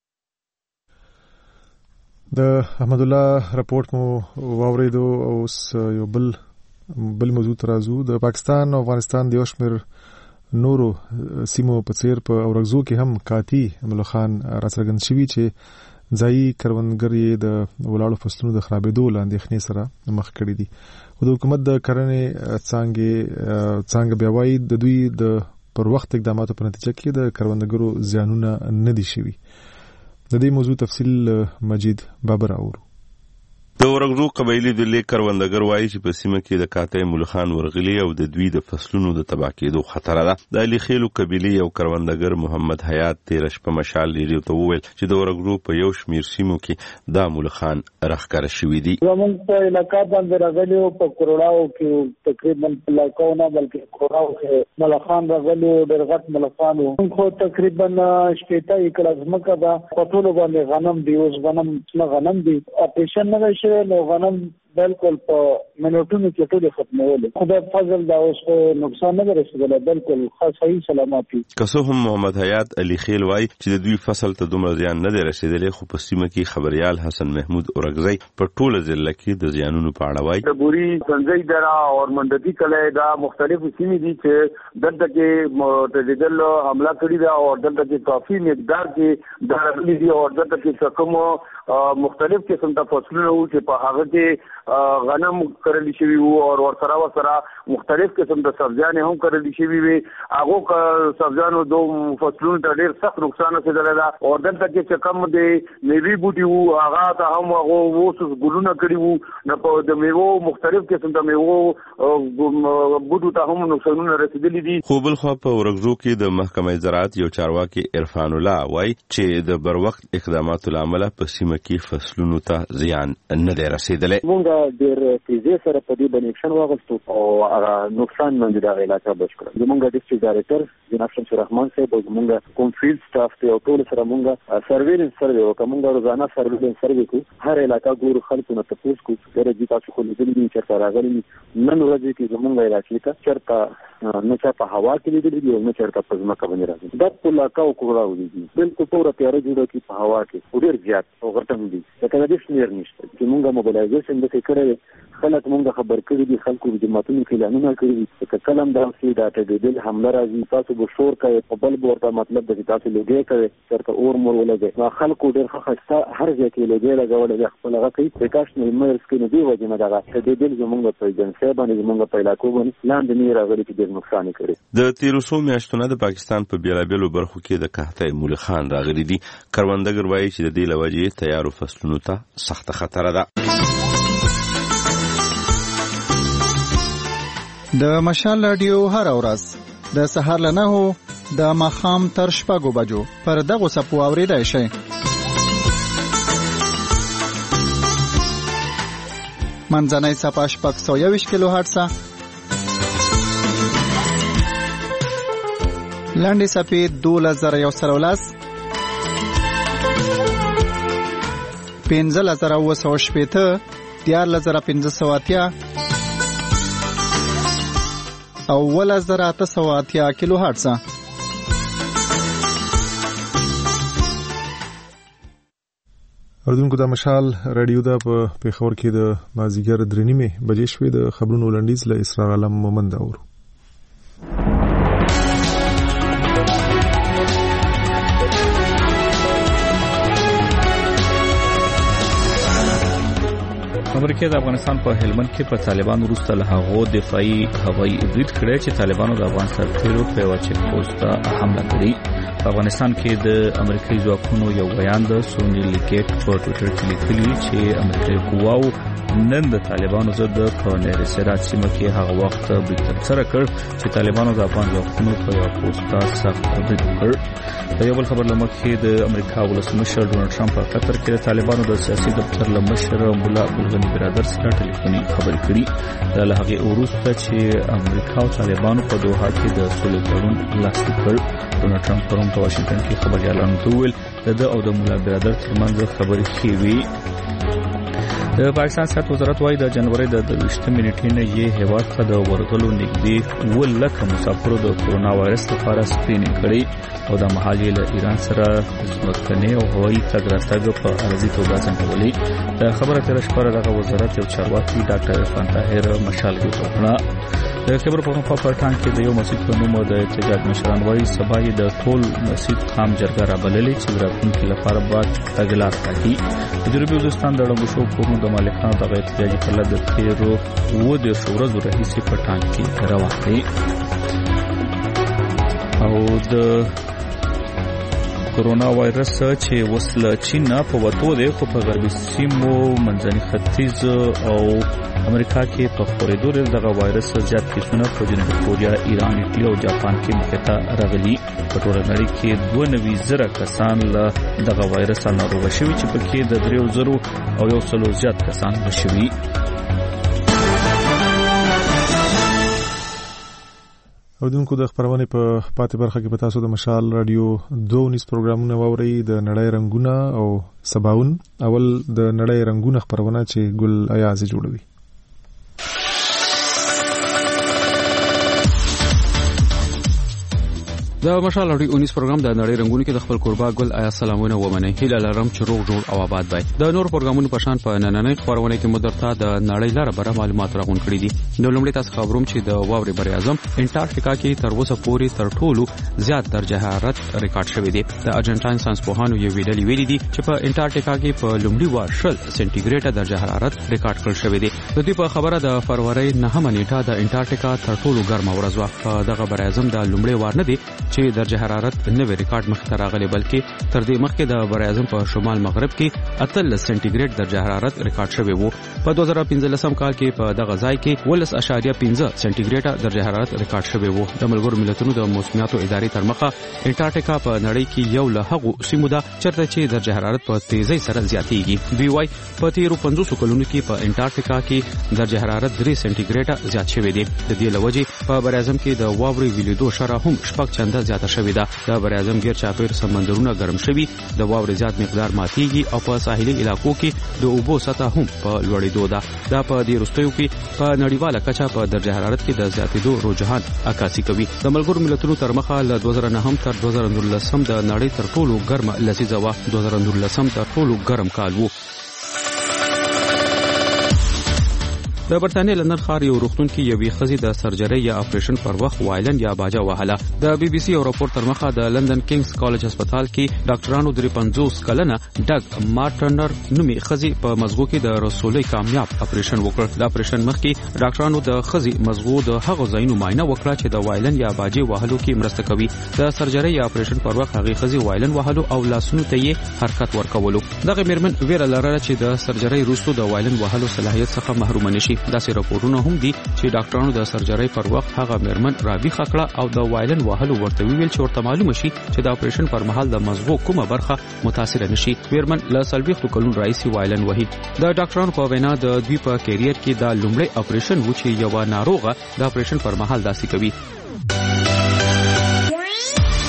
د احمد الله راپورټ مو واوریدو او یو بل موضوع ترازو د پاکستان او افغانستان د یوشمیر نورو سیمو په څیر په اورغزو کې هم کاتی ملخان راڅرګند شوی چې ځایي کروندګر یې د ولاړو فصلونو د خرابېدو لاندې خنې سره مخ کړي دي. خو د حکومت د کرنې څانګه بیا وایي د دوی د پر وخت اقداماتو په نتیجه کې د کروندګرو زیانونه نه دي شوي. د دې موضوع تفصیل مجید بابر اورو. د ورغزو قبایلی د لیک کروندګر وایي چې په سیمه کې د کاته ملخان ورغلي او د دوی د فصلونو د تباہ کېدو خطر ده. د علي خیلو قبیله یو کروندګر محمد حیات 13 په مشال ریډیو ته وویل چې د ورغزو په یو شمیر سیمو کې دا ملخان راښکاره شوي دي. زموږ په علاقه باندې راغلي او په کروڑاو کې تقریبا علاقو نه بلکې کروڑاو کې ملخان راغلي او ډېر غټ ملخان وو. خو تقریبا 70 ایکړه ځمکه ده په ټولو باندې غنم دی. اوس غنم دی اپریشن نه شي نو غنم بالکل په منټونو کې ټول ختمول. خدای فضل دا اوس نقصان نه رسیدل بالکل صحیح سلامتی. کسو هم محمد حیات علي خیل وای چې د دوی فصل ته دومره زیان نه رسیدلی خو په سیمه کې خبريال حسن محمود اورغزی په ټوله ضلع کې د زیانونو په اړه وای. د بوري سنځي درا او منډتی کله دا مختلف سیمې دي چې دلته کې تجدل حمله کړی دا او دلته کې کافي مقدار کې درغلي دي او دلته کې کوم مختلف قسم د فصلونو چې په هغه کې غنم کرلی شوی وو او ورسره مختلف قسم د سبزیانې هم کرلی شوی وي. هغه سبزیانو دوه فصلونو ته ډېر سخت نقصان رسیدلی ده او دلته کې چې کم د میوې بوټي وو هغه ته هم هغه اوس ګلونه کړي وو. نه د میوو مختلف قسم د میوو بوټو ته هم نقصانونه رسیدلي دي. خو بل خو په ورغزو کې د محکمه زراعت یو چارواکي عرفان الله وایي چې د بر وخت اقداماتو لامل په سیمه کې فصلونو ته زیان نه دی رسیدلی. ډېر تیزی سره په دې باندې اکشن واغستو او هغه نقصان باندې د علاقه بچ کړ. زمونږ ډیسټریکټ ډایریکټر جناب شمس الرحمن صاحب او زمونږ کوم فیلډ سټاف ته او ټول سره مونږ سرویلنس سروي او کومه روزانه سرویلنس سروي کو هر علاقه ګور خلکو نه تاسو کو درې تاسو خو لیدلی چې راغلي نن ورځ کې زمونږ علاقې ته چرته نه چا په هوا کې لیدلی او نه چرته په ځمکه باندې راځي. دا په علاقه او کوړاو دي بالکل پوره تیار جوړه کی په هوا کې ډېر زیات او غټم دي. دا د شمیر نشته چې مونږه موبلایزیشن د فکر خلک مونږ خبر کړی دي خلکو د ماتونو اعلانونه کړی دي چې کلم دا سي دا ته د حمله راځي تاسو به شور کوي په بل ورته مطلب د تاسو لګي کوي چرته اور مور ولګي نو خلکو ډېر خاصه هر ځای کې لګي لګول د خپل غوي پریکاشن ایمرز کې نه دی وځي نه دا ته د دې زمونږ په جنسه باندې زمونږ په علاقو باندې لاندې نه راغلي چې ډېر نقصان کړي. د تیروسو میاشتونه د پاکستان په بیلابیلو برخو کې د قحطۍ ملخان راغلي دي. کروندګر وایي چې د دې لوجې تیارو فصلونو ته سخت خطر ده. د مشال رادیو هر ورځ د سهار له 9 د ماښام تر 6 بجو پر دغه سپو اوریدای شئ. منځنۍ صفحه 621 کیلو هرتز لاندې صفحې 2110 15980 14580 او 1880 کیلو هرتز. اردوونکو د مشال رادیو د پیښور کې د مازیګر 3:30 بجې شوې د خبرونو لنډیز له اسرار عالم مومند اورو. امریکا د افغانستان په هلمند کې په طالبانو وروسته له هغو دفاعي هوایي برید کړی چې طالبانو د افغان سرتیرو په یوه چیک پوسټ حمله کړې. په افغانستان کې د امریکایي ځواکونو یو بیان د سونی لیکټ په ټوئیټر کې لیکلي چې امریکایي قواو نن د طالبانو ضد په نهر سرات سیمه کې هغه وخت برید ترسره کړ چې طالبانو د افغان ځواکونو په یو پوسټ سخت برید وکړ. د یو بل خبر لمخې د امریکا ولسمشر ډونالد ټرمپ په قطر کې د طالبانو د سیاسي دفتر لمشر مولا عبدالغني برادر سره ټلیفوني خبرې کړې. د هغې وروسته چې امریکا او طالبانو په دوحه کې د سولې تړون لاسلیک کړ. ډونالد ټرمپ پرون په واشنگټن کې خبريالانو ته وویل د او د مولا برادر ترمنځ خبرې ښې وې. د پاکستان صحت وزارت وايي د جنوري د 20 نیټې نه یې هیواد ته د ورغلو نږدې 1 لک مسافرو د کورونا وایرس لپاره سکرینینګ کړي او د مهال یې له ایران سره ځمکني او هوایي تګ راتګ په ارزي توګه ځنډولې. د خبره تر شپه دغه وزارت یو چارواکي ډاکټر عرفان طاهر مشالګي وکړه. د خبر په پټان کې د یو مسجد په نوم د احتجاج مشران وايي سبا یې د ټول مسجد خام جرګه رابللې چې راتلونکي لپاره بعد تګلار ټاکي. د جنوبي وزیرستان د ډنګوشو کورونو د مالکانو د احتجاجي پله د تیرو 10 ورځو راهیسې په ټان کې روان دی. او د کورونا وایرس چې وسله چین په وته دی خو په غربي سیمو منځني ختیځ او امریکا کې په خورېدو دغه وایرس زیات کیسونه په جنوبي کوریا، ایران، ایټالیا او جاپان کې مخته راغلي. په ټوله نړۍ کې 92,000 کسان له دغه وایرس ناروغ شوي چې پکې د 3,000 او 100 زیات کسان شوي. اودونکو د خبرونه په پاتې برخه کې په تاسو د مشال رادیو 2 نیس پروګرامونه واوري. د نړۍ رنگونه او سباون. اول د نړۍ رنگونه خبرونه چې ګل ایاز جوړوي. د مشال اړي 19 پروګرام د نړۍ رنگونو کې د خپل قربا ګل آیا سلامونه ومنه هیله لرم چې روغ جوړ او آباد وي. د نور پروګرامونو په شان په نننۍ خبرونه کې مدرته د نړۍ لپاره بره معلومات راغون کړی دي. نو لومړی تاسو خبروم چې د واوري بر اعظم انټارکټیکا کې تر اوسه پورې تر ټولو زیات درجه حرارت ریکارډ شوی دی. د ارجنټاین ساينسپوهانو یو ویلي دي چې په انټارکټیکا کې په لومړي وار 0 سنټیګریډ درجه حرارت ریکارډ کړل شوی دی. د دې په خبره د فروری 9 نیټه د انټارکټیکا تر ټولو ګرمه ورځ وه. دغه بر اعظم د لومړي وار نه دی چې درجه حرارت نوې ریکارډ مخته راغلی بلکې تر دې مخکې د بر اعظم په شمال مغرب کې 8 سنټیګریډ درجه حرارت ریکارډ شوی وو. په 2015 کال کې په دغه ځای کې 10.5 سنټیګریډ درجه حرارت ریکارډ شوی وو. د ملګرو ملتونو د موسمیاتو ادارې تر مخه انټارکټیکا په نړۍ کې یو له هغو سیمو ده چیرته چې درجه حرارت په تیزی سره زیاتیږي. دوی وايي په تیرو 500 کلونو کې په انټارکټیکا کې درجه حرارت 3 سنټیګریډ زیات شوی دی. د دې لوجې په بر اعظم کې د واوري ویلیدو شرح هم شپږ چنده زیاته شوې ده. د بر اعظم غیر چاپیر سمندرونه ګرم شوي، د واورې زیات مقدار ماتيږي او په ساحلي علاقو کې د اوبو سطح هم په لوړېدو ده. دا په دې وروستیو کې په نړیواله کچه په درجه حرارت کې د زیاتېدو رجحان عکاسي کوي. د ملګرو ملتونو تر مخه له 2009 تر 2019 د نړۍ تر ټولو ګرمه لسیزه وه. 2019 تر ټولو ګرم کال وو. د برتانیې لندن ښار یو روغتون کې یوې ښځې د سرجري یا اپریشن پر وخت وایلن یا باجه وهله. د بي بي سي یو راپور تر مخه د لندن کینګز کالج هسپتال کې ډاکټرانو 53 کلنه ډګ مارټنر نومي ښځې په مزغو کې د رسولي کامیاب اپریشن وکړ. د اپریشن مخکې ډاکټرانو د ښځې مزغو د هغو ځایونو معاینه وکړه چې د وایلن یا باجه وهلو کې مرسته کوي. د سرجري یا اپریشن پر وخت هغه ښځې وایلن وهلو او لاسونو ته یې حرکت ورکولو. دغه میرمن ویره لرله چې د سرجري وروسته د وایلن وهلو صلاحیت څخه محروم نشي. داسې راپورونه هم دي چې ډاکټرانو د سرجري پر وخت هغه میرمن راویښه کړه او د وایلن وهلو ورته ویل چې ورته معلومه شي چې د اپریشن پر مهال د مزغو کومه برخه متاثر نشي. میرمن له 40 کلونو راځي وایلن وهي. د ډاکټرانو په وینا د دوی په کیریئر کې دا لومړی اپریشن و چې یو ناروغه د اپریشن پر مهال داسې کوي.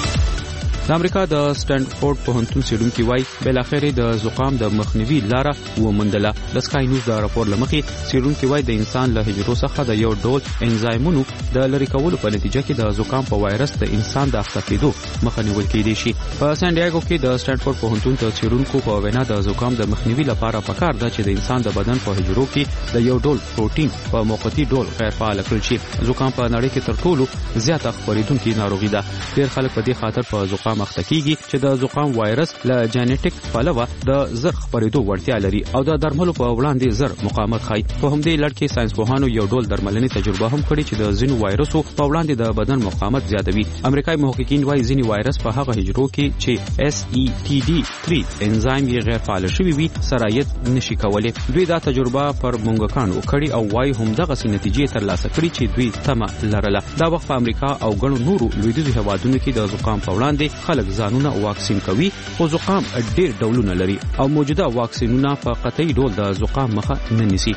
د امریکا د سټانفورد پوهنتون څېړونکي وایي بلاخره د زکام د مخنیوي لاره وموندله. د سکای نیوز د راپور لمخې څېړونکي وایي د انسان له حجرو څخه د یو ډول انزایمونو د لرې کولو په نتیجه کې د زکام په وایرس د انسان د اخته کېدو مخه نیول کېدای شي. په سان ډیاګو کې د سټانفورد پوهنتون ته څېړونکو په وینا د زکام د مخنیوي لپاره پکار ده چې د انسان د بدن په حجرو کې د یو ډول پروتین په موقتی ډول غیر فعال کړل شي. زکام په نړۍ کې تر ټولو زیاته خپرېدونکې ناروغي ده. ډېر خلک په دې خاطر په زکام اخته کیږي چې د زکام وایرس له جینټیک پلوه د زر خپرېدو وړتیا لري او د درملو په وړاندې زر مقاومت ښيي. په همدې لړ کې ساينسپوهانو یو ډول درملنې تجربه هم کړې چې د ځینو وایرسو په وړاندې د بدن مقاومت زیاتوي. امریکایي محققین وايي ځینې وایرس په هغه حجرو کې چې SETD3 انزایم یې غیر فعال شوی وي سرایت نشي کولای. دوی دا تجربه پر مونږکانو کړې او وايي همدغه سي نتیجې ترلاسه کړې چې دوی تمه لرله. دا وخت په امریکا او ګڼو نورو لویدیځو هیوادونو کې د زکام په وړاندې خلک ځانونه واکسین کوي. خو زکام ډېر ډولونه لري او موجوده واکسینونه په قطعي ډول د زکام مخه نه نیسي.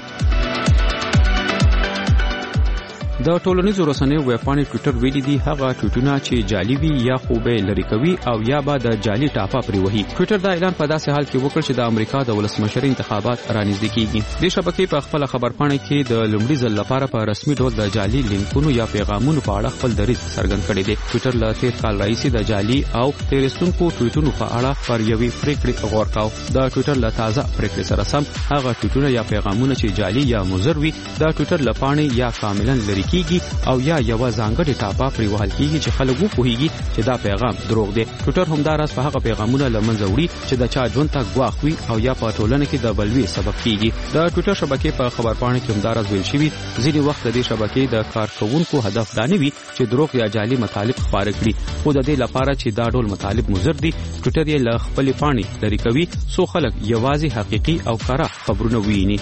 د ټولنیزو رسنیو ویبپاڼې ټویټر ویلي دي هغه ټویټونه چې جعلي وي یا خو به لري کوي او یا به د جعلي ټاپه پرې وهي. ټویټر دا اعلان په داسې حال کې وکړ چې د امریکا د ولسمشر انتخابات رانږدې کیږي. د شبکې په خپل خبرپاڼه کې د لومړي ځل لپاره په رسمي ډول د جعلي لینکونو یا پیغامونو په اړه خپل دریځ څرګند کړی دی. ټویټر له تیر کال راهیسې د جعلي او تیرستونکو ټویټونو په اړه پر یوې پریکړې غور کاوه. د ټویټر له تازه پریکړې سره سم هغه ټویټونه یا پیغامونه چې جعلي یا مضر وي د ټویټر له پاڼې یا کاملا لري کیږي او یا یو ځانګړی ټاپه پرې وهل کیږي چې خلک وپوهیږي چې دا پیغام دروغ دی. ټویټر همداراز په هغه پیغامونه له منځه وړي چې د چا ژوند ته ګواښ وي او یا په ټولنه کې د بلوي سبب کیږي. د ټویټر شبکې په خبرپاڼه کې همداراز ویل شوی ځینې وخت د دې شبکې د کارکونکو هدف دا نه وي چې دروغ یا جعلي مطالب خپاره کړي، خو د دې لپاره چې دا ډول مطالب مضر دي ټویټر یې له خپلې پاڼې لرې کوي څو خلک یوازې حقیقي او کره خبرونه ویني.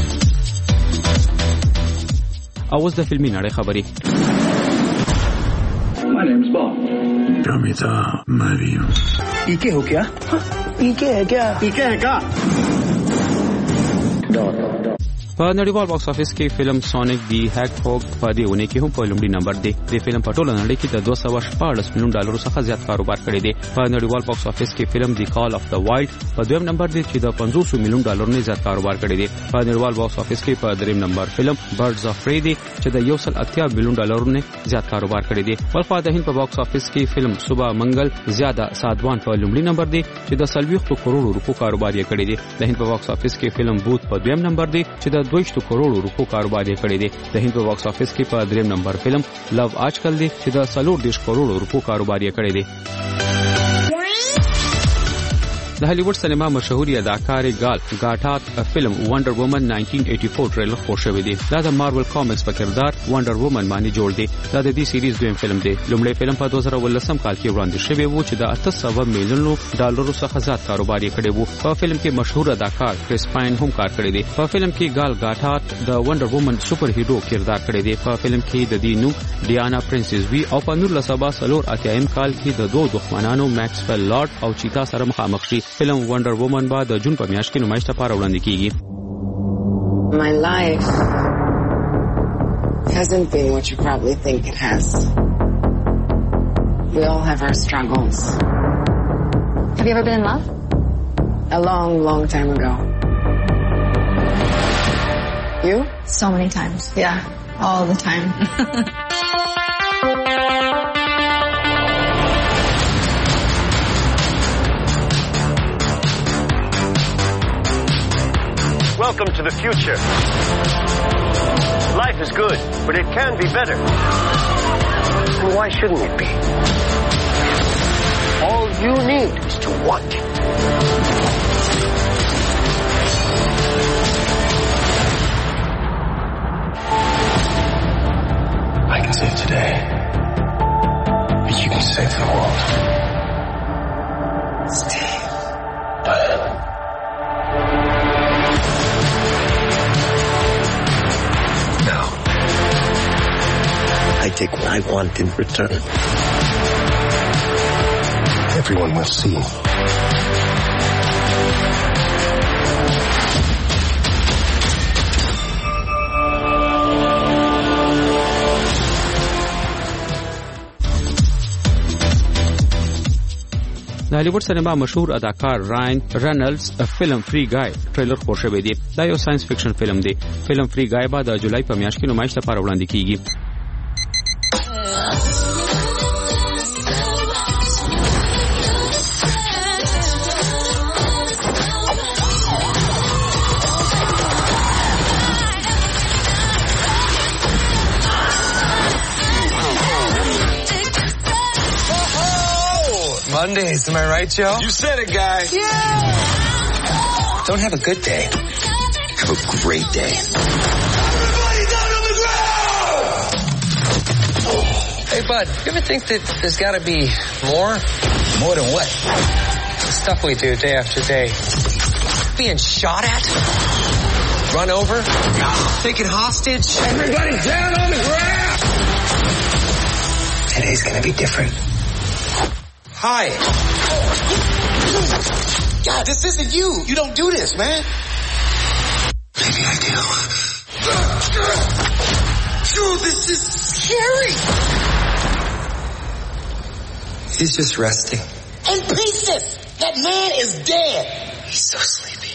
اوس د فلمي نړۍ خبرې. My name's Bob. Ramita Mario. ¿Y qué हो क्या? ¿Y qué है क्या? ¿Y qué है क्या? په نړیوال باکس افیس کې فلم سونیک دی هیک هوګ په دې ونه کې هم په لومړي نمبر دی. د فلم په ټوله نړۍ کې د 214 میلیون ډالرو څخه زیات کاروبار کړی دی. په نړیوال باکس افیس کې فلم دی کال اف د وایلډ په دویم نمبر دی چې د 500 میلیون ډالرو نه زیات کاروبار کړی دی. په نړیوال باکس افیس کې په دریم نمبر فلم برډز اف پری دی چې د 180 میلیون ډالرو نه زیات کاروبار کړی دی. ولخوا د هند په باکس افیس کې فلم صبح منګل زیاده سادوان په لومړي نمبر دی چې د 40 کروڑ روپو کاروبار یې کړی دی. د هند په باکس افیس کې فلم بوت په دویم نمبر دی چې د 200 کروڑ روپو کاروبار یې کړی دی. د هند په باکس افیس کې په دریم نمبر فلم لو آجکل دی چې د 40 کروڑ روپو کاروبار یې کړی دی. د هالیوډ سینما مشهوري اداکار ګال ګاټات فلم وندر وومن 1984 ټریلر خور شوی دی. دا د مارول کامکس په کردار وندر وومن باندې جوړ دی. دا د دې سیریز دویم فلم دی. لومړی فلم په 2018 کال کې وړاندې شوی و چې د 800 میلیون ډالرو څخه زیات کاروبار یې کړی و. په فلم کې مشهور اداکار کریس پاین هم کار کړی دی. په فلم کې ګال ګاټات د وندر وومن سپر هیرو کردار کړی دی. په فلم کې د دې نوم ډیانا پرنسس وی او په 1984 کال کې د دوه دښمنانو ماکسویل لارډ او چیتا سره مخامخ شي. فلم وندر وومن با د جون په میاشت کې نمایش لپاره وړاندې کیږي. My life hasn't been what you probably think it has. We all have our struggles. Have you ever been in love? A long, long time ago. You? So many times. Yeah, all the time. Welcome to the future. Life is good, but it can be better. And why shouldn't it be? All you need is to want it. I can save today, but you can save the world. Steve. But I take what I want in return. everyone will see. هالیوډ سینما مشهور اداکار راین رینالډز فلم فری ګای ټریلر خور شوی دی. دا یو ساينس فکشن فلم دی. فلم فری ګای به د جولای په میاشت کې نمایش لپاره وړاندې کیږي. Mondays, am I right, Joe? You said it, guy. Yeah! Don't have a good day. Have a great day. Everybody down on the ground! Hey, bud, you ever think that there's got to be more? More than what? The stuff we do day after day. Being shot at? Run over? Taken hostage? Everybody down on the ground! Today's gonna be different. Hi. God, this isn't you. You don't do this, man. Maybe I do. Dude, this is scary. He's just resting. In pieces. That man is dead. He's so sleepy.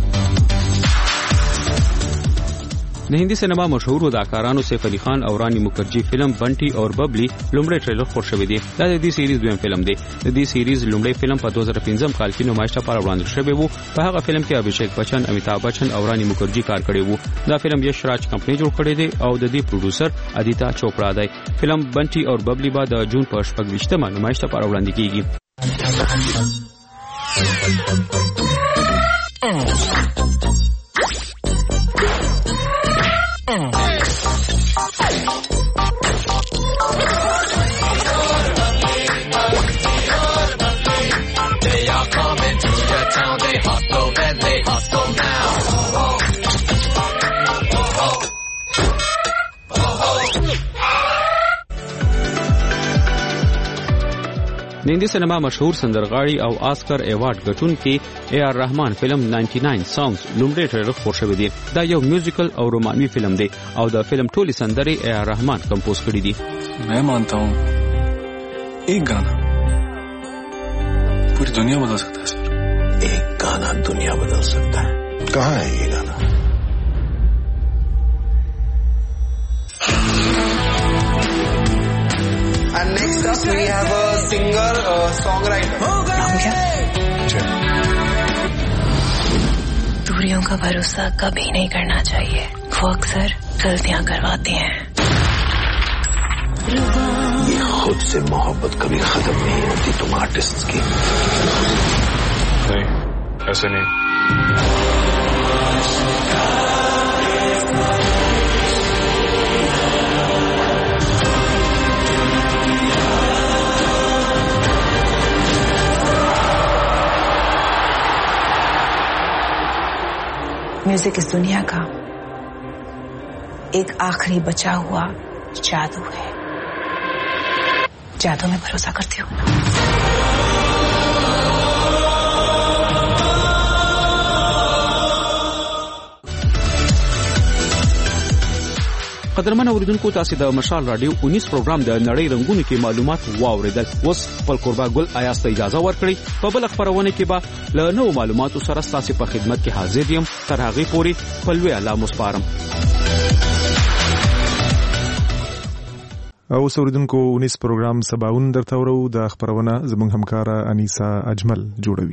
د هندي سینما مشهور اداکارانو سیف علي خان او رانی مکرجي فلم بنټي اور ببلی لومړی ټریلر خور شوی دی. دا د دې سیریز دویم فلم دی. د دې سیریز لومړی فلم په 2015 کال کې نمایش لپاره وړاندې شوی وو. په هغه فلم کې ابھیشیک بچن، امیتابھ بچن او رانی مکرجي کار کړی وو. دا فلم یش راج کمپنی جوړ کړی دی او د دې پروډوسر ادیتا چوپړا دی. فلم بنټي اور ببلی به د جون په 28مه نمایش لپاره وړاندې کیږي. د هندي سینما مشهور سندرغاړي او آسکر ایوارډ ګټونکي اے آر رحمان فلم 99 سانگز لومړی ټریلر خور شوی دی. دا یو میوزیکل او رومانوي فلم دی او د فلم ټولي سندرې اے آر رحمان کمپوز کړې دي. मैं मानता हूँ एक गाना पूरी दुनिया बदल सकता है सर. एक गाना दुनिया बदल सकता है. कहाँ है ये गाना? And next up we have a singer, songwriter. नाम क्या? दूरियों का भरोसा कभी नहीं करना चाहिए. वो अक्सर गलतियां करवाती हैं. ये खुद से मोहब्बत कभी खत्म नहीं होती तुम आर्टिस्ट की. नहीं, ऐसे नहीं. म्यूजिक इस दुनिया का एक आखिरी बचा हुआ जादू है. जादू में भरोसा करती हूँ. قدرمن اوریدونکو تاسو د مشال رادیو 19 پروګرام د نړۍ رنگونو کې معلومات واوریدل. اوس خپل قربا ګل آیاست اجازه ورکړي په بل خبرونه کې به له نو معلوماتو سره تاسو په خدمت کې حاضر یم. تر هغه پورې پلوي الله مسپارم. او اوریدونکو 19 پروګرام سباون درته ورو د خبرونه زموږ همکار انیسا اجمل جوړوي.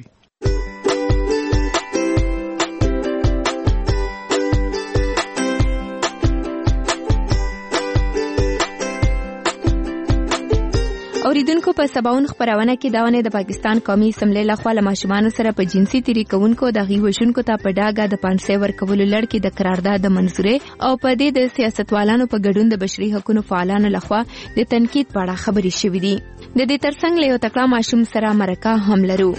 اوریدونکو په سباون خبرونه کې داونه د پاکستان قومي اسمبلی لخوا له ماشومان سره په جنسي طریقونکو د غیوښونکو ته په ډاګه د 500 ورکول لړکی د قرارداد د منزورې او په دې د سیاستوالانو په ګډون د بشري حقوقو فعالانو لخوا د تنقید په اړه خبرې شوې دي. د دې ترڅنګ له یو تکړه ماشوم سره مرکه هم لرو.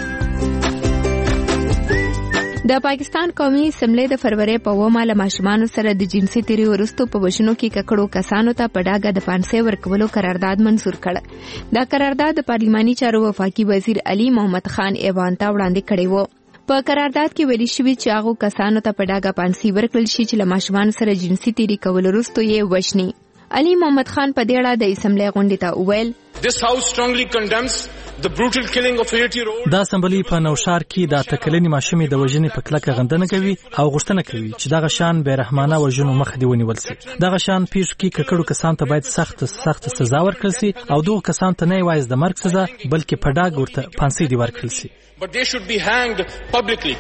د پاکستان قومي اسمبلی د فروری په 9 له ماشومان سره د جنسي تیری ورستو په وشنو کې ککړو کسانو ته په ډاګه د 500 ورکولو قرارداد منزور کړ. دا قرارداد د پارلماني چارو وفاقي وزیر علي محمد خان ایوان ته وړاندې کړی و. په قرارداد کې ویل شوی چې هغه کسانو ته په ډاګه 500 ورکړل شي چې له ماشومان سره جنسي تیری کول وروسته یې وښني. علي محمد خان په دې اړه د اسمبلی غونډې ته وویل This house strongly condemns دا سمبلی په نوشار کې د تکلنې ماشومې د وژنې په کلکه غندنه کوي او غوښتنه کوي چې دغه شان بې رحمانه وژنو مخ دی ونیول شي. دغه شان پیښو کې ککړو کسان ته باید سخت سزا ورکړل شي او دغه کسان ته نه یوازې د مرګ سزا بلکې په ډاګ ورته پانسۍ دی ورکړل شي. But they should be hanged publicly.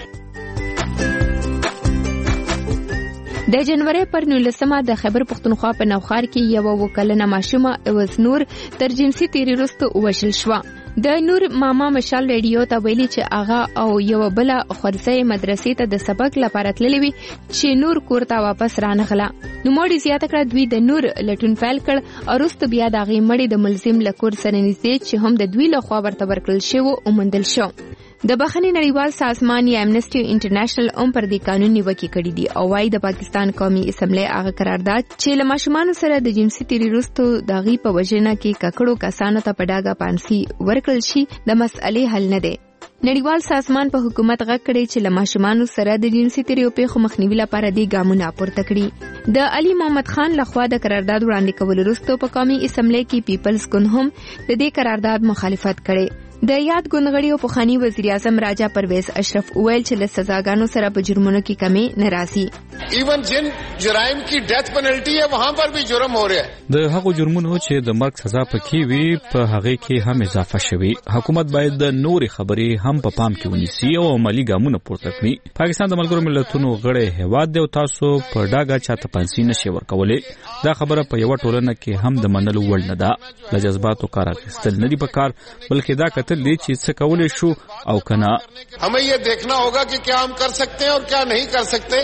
د جنوري پر 19 د خیبر پختونخوا په نوخار کې یو وکلنه ماشومه اوس نور تر جنسي تیری وروسته وشل شو. د نور ماما مشال ریډیو ته ویلي چې هغه او یو بل خورسي مدرسې ته د سبق لپاره تللی وي چې نور کور ته واپس رانغله. نو موري زیاته کړه دوی د نور لټون فایل کړ او وروسته بیا د غي مړي د ملزم لکور سره نږدې چې هم د دوی له خوا ورته ورکړل شو او مندل شو. د بخښنې نړیوال سازمان یا امنسټي انټرنیشنل هم پر دې قانون نیوکې کړې دي او وايي د پاکستان قومي اسمبلی هغه قرارداد چې له ماشومانو سره د جنسي تیری وروسته د غي په وجنه کې ککړو کسانو ته په ډاګه پانسي ورکړل شي د مسئلې حل نه دی. نړیوال سازمان په حکومت غږ کړی چې له ماشومانو سره د جنسي تیریو پیښو مخنیوي لپاره د ګامونه پورته کړي. د علي محمد خان لخوا د قرارداد وړاندې کول وروسته په قومي اسمبلی کې پیپلز ګوند هم د دې قرارداد مخالفت کړي. د یاد ګوندغړي او پخوانی وزیر اعظم راجا پرویز اشرف ویل چې له سزاګانو سره په جرمونو کې کمی نه راځي. ایون جن جرایم کی ډیث پنلټی ہے وہاں پر بھی جرم ہو رہا ہے. د هغو جرمونو چې د مرګ سزا پکې وي په هغه کې هم اضافه شوی. حکومت باید د نورې خبرې هم په پام کې ونیسي او عملی ګامونه پورته کړي. پاکستان د ملګرو ملتونو غړی هیواد دی او تاسو په ډاګه چاته پانسي نشي ورکولې. دا خبره په یو ټولنه کې هم د منلو وړ نه ده. د جذباتو کار اخیستل نه دی پکار بلکې دا کتل دی چې څه کولای شو او کنه. हमें ये देखना होगा कि क्या हम कर सकते हैं और क्या नहीं कर सकते.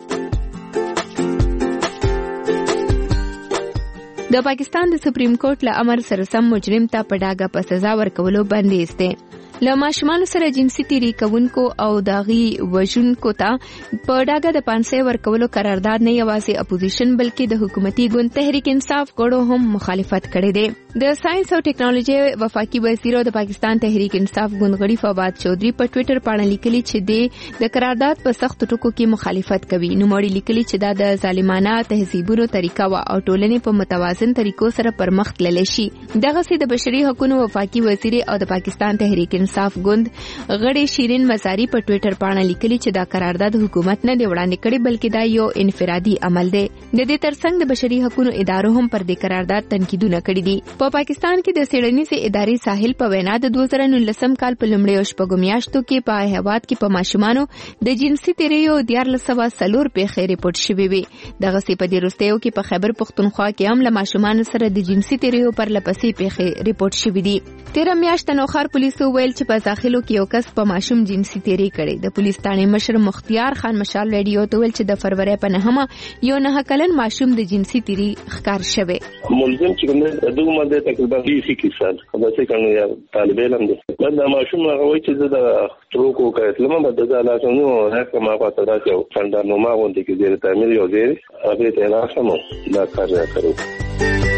د پاکستان د سپریم کورټ له امر سره سم مجرم ته په ډاګه په سزا ورکولو بندیز دی. له ماشومانو سره جنسي تیری کوونکو او داغي وژونکو ته په ډاګه د پانسۍ ورکولو قرارداد نه یوازې اپوزیشن بلکې د حکومتي ګوند تحریک انصاف غړو هم مخالفت کړی دی. د ساينس او ټیکنالوژي وفاقي وزیر او د پاکستان تحریک انصاف ګوند غړي فواد چودري په ټوئیټر باندې لیکلي چې د قرارداد په سخت ټکو کې مخالفت کوي. نو موري لیکلي چې دا د ظالمانه تهذیبونو طریقه وا او ټولنې په متوازن طریقو سره پرمخ تللی شي. دغه سي د بشري حقوقو وفاقي وزیر او د پاکستان تحریک انصاف ګوند غړي شیرین مزاری په ټوئیټر باندې لیکلي چې دا قرارداد حکومت نه دی وړاندې کړی بلکې دا یو انفرادي عمل دی. د دې ترڅنګ د بشري حقوقو ادارو هم پر دې قرارداد تنقیدونه کړي دي. په پاکستان کې د سیړنیزې ادارې ساحل په وینا د 2019 کال په لومړیو شپږو میاشتو کې په هیواد کې په ماشومانو د جنسي تیریو 1404 پیښې ریپورت شوې وي. دغه سی په دې وروستیو کې په خیبر پختونخوا کې هم له ماشومانو سره د جنسي تیریو پر لپسې پیښې ریپورت شوې دي. 13 میاشت نوخار پولیسو ویل چې په داخلو کې یو کس په ماشوم جنسي تیری کړي. د پولیس ثاني مشر مختیار خان مشال ریډیو ته ویل چې د فروری په 9 یو 9 کلن ماشوم د جنسي تیری ښکار شوی. ملزم چې کومه دغه ماده تقریبا 20 سال خلاصې کنه یا طالب علم دی. دا ماشوم هغه وایي چې د تروکو کړه لمه د ځالاسونو هغه ما پاتې راځي او څنګه نو ما وندې کې زیر تعمیر یو زیر هغه ته لاسمو دا کار راکړو.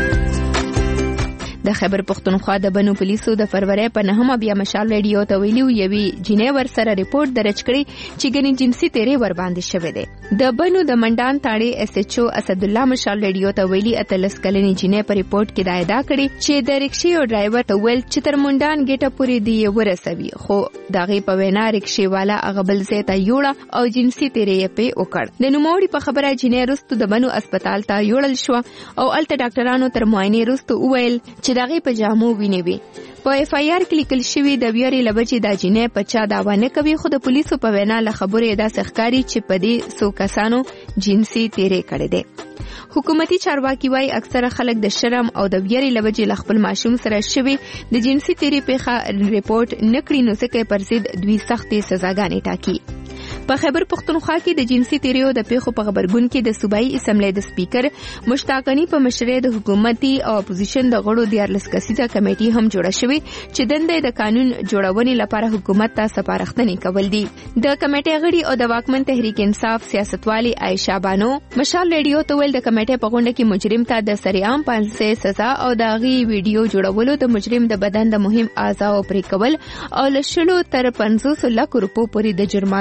د خیبر پختونخوا د بنو پولیسو د فروری په 9 بیا مشال ریډیو ته ویلي یوي جنې ور سره ریپورت درج کړي چې ګنې جنسي تیری ور باندې شوې ده. د بنو د منډان تاړي اس ایچ او اسد الله مشال ریډیو ته ویلي اتلس کلنې جنې په ریپورت کې دا ادعا کړي چې د رکشې او ډرایور ته ویل چې تر منډان ګټه پوری دی ورسوي خو دغه په وینا رکشې والا هغه بل ځای ته یوړه او جنسي تیری یې په وکړ. د نوموړي په خبره جنې رستو د بنو هسپتال ته یوړل شو او الته ډاکټرانو تر معاینې رستو وویل چې دغه په جامو ویني وي. په اف آی آر کې لیکل شوی د ویاري لبچې د جنې په چا داوا نه کوي خو د پولیسو په وینا له خبرې دا ښکاری چې په دې سو کسانو جنسي تیری کړي دي. حکومتي چارواکي وايي اکثره خلک د شرم او د ویاري لبچې ل خپل ماشوم سره شوی د جنسي تیری پیښه ریپورت نکړي نو څه پر ضد دوی سختي سزاګانې ټاکي. په خیبر پختونخوا کې د جنسي تیریو د پیښو په خبرګون کې د صوبایي اسمبلی د سپیکر مشتاقنی په مشرۍ د حکومتي او اپوزیشن د غړو 14 کسیزه کمیټي هم جوړه شوې چې دنده د قانون جوړونې لپاره حکومت ته سپارښتنې کول دي. د کمیټې غړي او د واکمن تحریک انصاف سیاستوالي عائشہ بانو مشال ریډیو ته ویل د کمیټې په غونډه کې مجرم ته د سریعام پانسۍ سزا او د غي ویډیو جوړولو د مجرم د بدن د مهم اعضاء پرې کول او له 100 تر 500 لک روپو پورې د جرمانو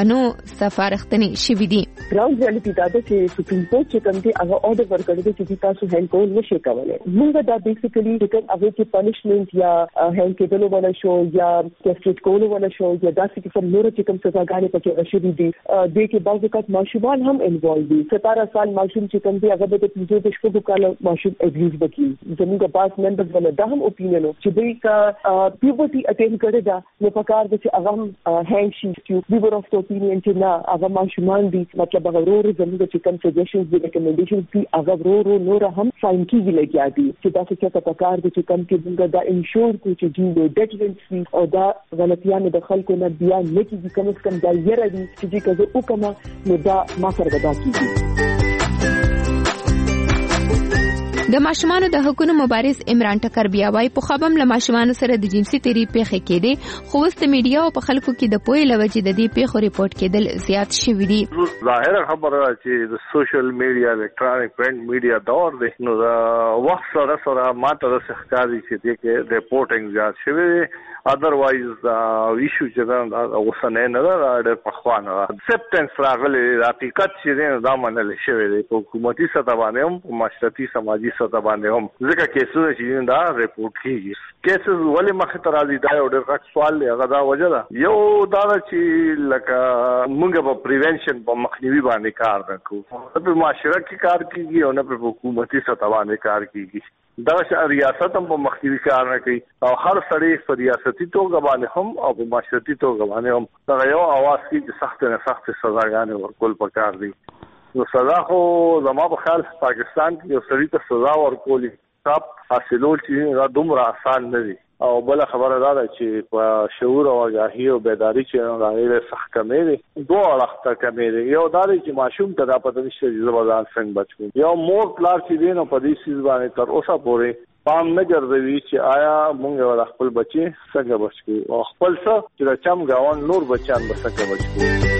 سفارښتنې شوې دي. ګراوند ریالټي دا ده چې سپریم کورټ چې کوم دی هغه اورډر ورکړی دی چې تاسو هینډ کول نشئ کولای. موږ دا بیسیکلی چې هغه کې پنیشمنت یا هینډ کېدل ولا شو یا کیسټریټ کول ولا شو یا داسې قسم نور چې کوم سزاګانې پکې راشي دي د کې بعض وخت ماشومان هم انوالو دي. 17 سال ماشوم چې کوم دی هغه د 15 شپږ کال ماشوم ایبیوز وکړي. زموږ باس ممبرز ولا دا هم اوپینین چې دوی کا پیوبرټي اټین کړی دا نو پکار د چې هغه هینډ شي ویور اف اوپینین چې نه هغه ماشومان دي مطلب هغه ورو زموږ چې کوم سجیشنز دي ریکمنډیشنز دي هغه ورو نور هم ساين کیږي لګیا دي چې دا څه پکار دي چې کوم کې موږ دا انشور کو چې جی ډیټرنس او دا غلطیانه د خلکو نه بیا نه کیږي کوم څه دا یره دي چې کله وکما نو دا ما سره ودا کیږي. د ماشومانو د حقوقو مبارز عمران ټکر بیا وايي په خبم له ماشومانو سره د جنسي تیری پیښې کېده خو اوس د میډیا او په خلکو کې د پوهې لوجې د دې پیښو ریپورت کېدل زیات شوي دي. ظاهره خبره چې د سوشل میډیا الکترونیک پرنٹ میډیا دور دی نو دا وخت سره ماته د ښکاري چې دې کې ریپورټینګ زیات شوی دی. otherwise ایشو چې دا اوسنه نه دا د پخوانه اکسپټنس راغلی حقیقت چې دا منل شوی دی په حکومتي سطح باندې هم په معاشرتي سماجي سطح باندې هم ځکه کیسونه چې دا ریپورت کیږي کیسز ولې مخ ته راځي دا یو ډېر غټ سوال دی. هغه دا وجه ده یو دا چې لکه موږ په پریونشن په مخنیوي باندې کار وکړو په معاشره کې کار کیږي او نه په حکومتي سطح باندې کار کیږي. دا ریاست هم په مخنیوي کار نه کوي او هر سړی په ریاستي توګه باندې هم او په معاشرتي توګه باندې هم دا یو اواز کې چې سخت نه سخت سزاګانې ورکول پکار دي. نو سزا خو زما په خیال پاکستان کې یو سړی ته سزا ورکول تاب حاصلول چې دا دومره آسان نه دي او بل خبره دا ده چې په شعور او آگاهی او بیداری چې راغلي سخت کمې دي دوه اړخته کمې دي. یو دا دی چې ماشوم ته دا پته نشته چې زبردان څنګه بچو یو مور پلار چې دی نو په دې سیس باندې تر اوسه پورې پام نه ګرځوي چې آیا موږ ول خپل بچي څنګه بچو او خپل څه چې چم گاون نور بچان به څنګه بچو.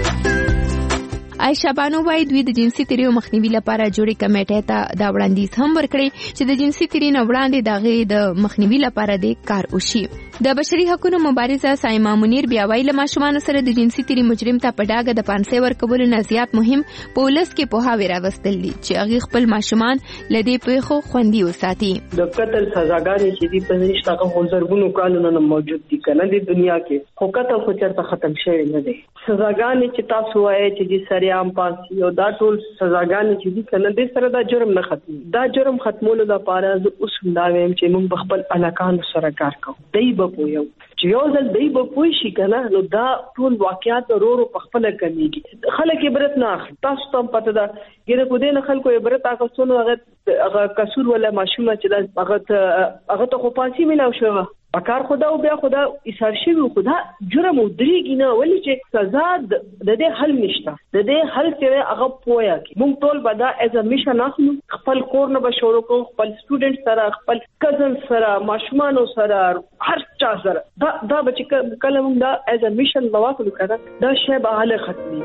عائشہ بانو وايي دوی د جنسي تیریو مخنیوي لپاره جوړې کمیټې ته دا وړاندیز هم ورکړي چې د جنسي تیری نه وړاندې دغه د مخنیوي لپاره د کار وشي. د بشري حقوقو مبارزه سایما منیر بیا وايي له ماشومان سره د جنسي تیری مجرم ته په ډاګه د پانسي ورکول نه زیات مهم پولیس کې پوهاوی راوستل دي چې هغه خپل ماشومان لدی پیښو خوندي وساتي. د قتل سزاګانې چې دی په نشته هغه زرګونو کالونو نه موجود دي کنه د دنیا کې خو قتل خو چرته ختم شوی نه دی. سزاګانې چې تاسو وایي چې د سریام پاسي او دا ټول سزاګانې چې دي کنه د سره دا جرم نه ختمي. دا جرم ختمولو لپاره اوس دا وایم چې موږ خپل علاقانو سره کار کوو. دای یو چې یو ځل دی به پوه شي کنه نو دا ټول واقعیات ورو په خپل کمیږي. خلک عبرت نه اخلي. تاسو ته پته ده ګره کو دې نه خلکو عبرت اخستون هغه قصور ولا ماشومه چې هغه ته خو پاسي ملاو شو پکار خدا او بیا خدا ایثار شي خدا جرم او دریږي نه ولې چې سزا د دې حل نشته. د دې حل چې هغه پویا کی مونږ ټول بدا از ا میشن اخلو خپل کور نه بشورو کو خپل سټوډنټ سره خپل کزن سره ماشومانو سره هر چا سره دا بچ کله مونږ دا از ا میشن لواکلو کړه دا شی به حل ختمي.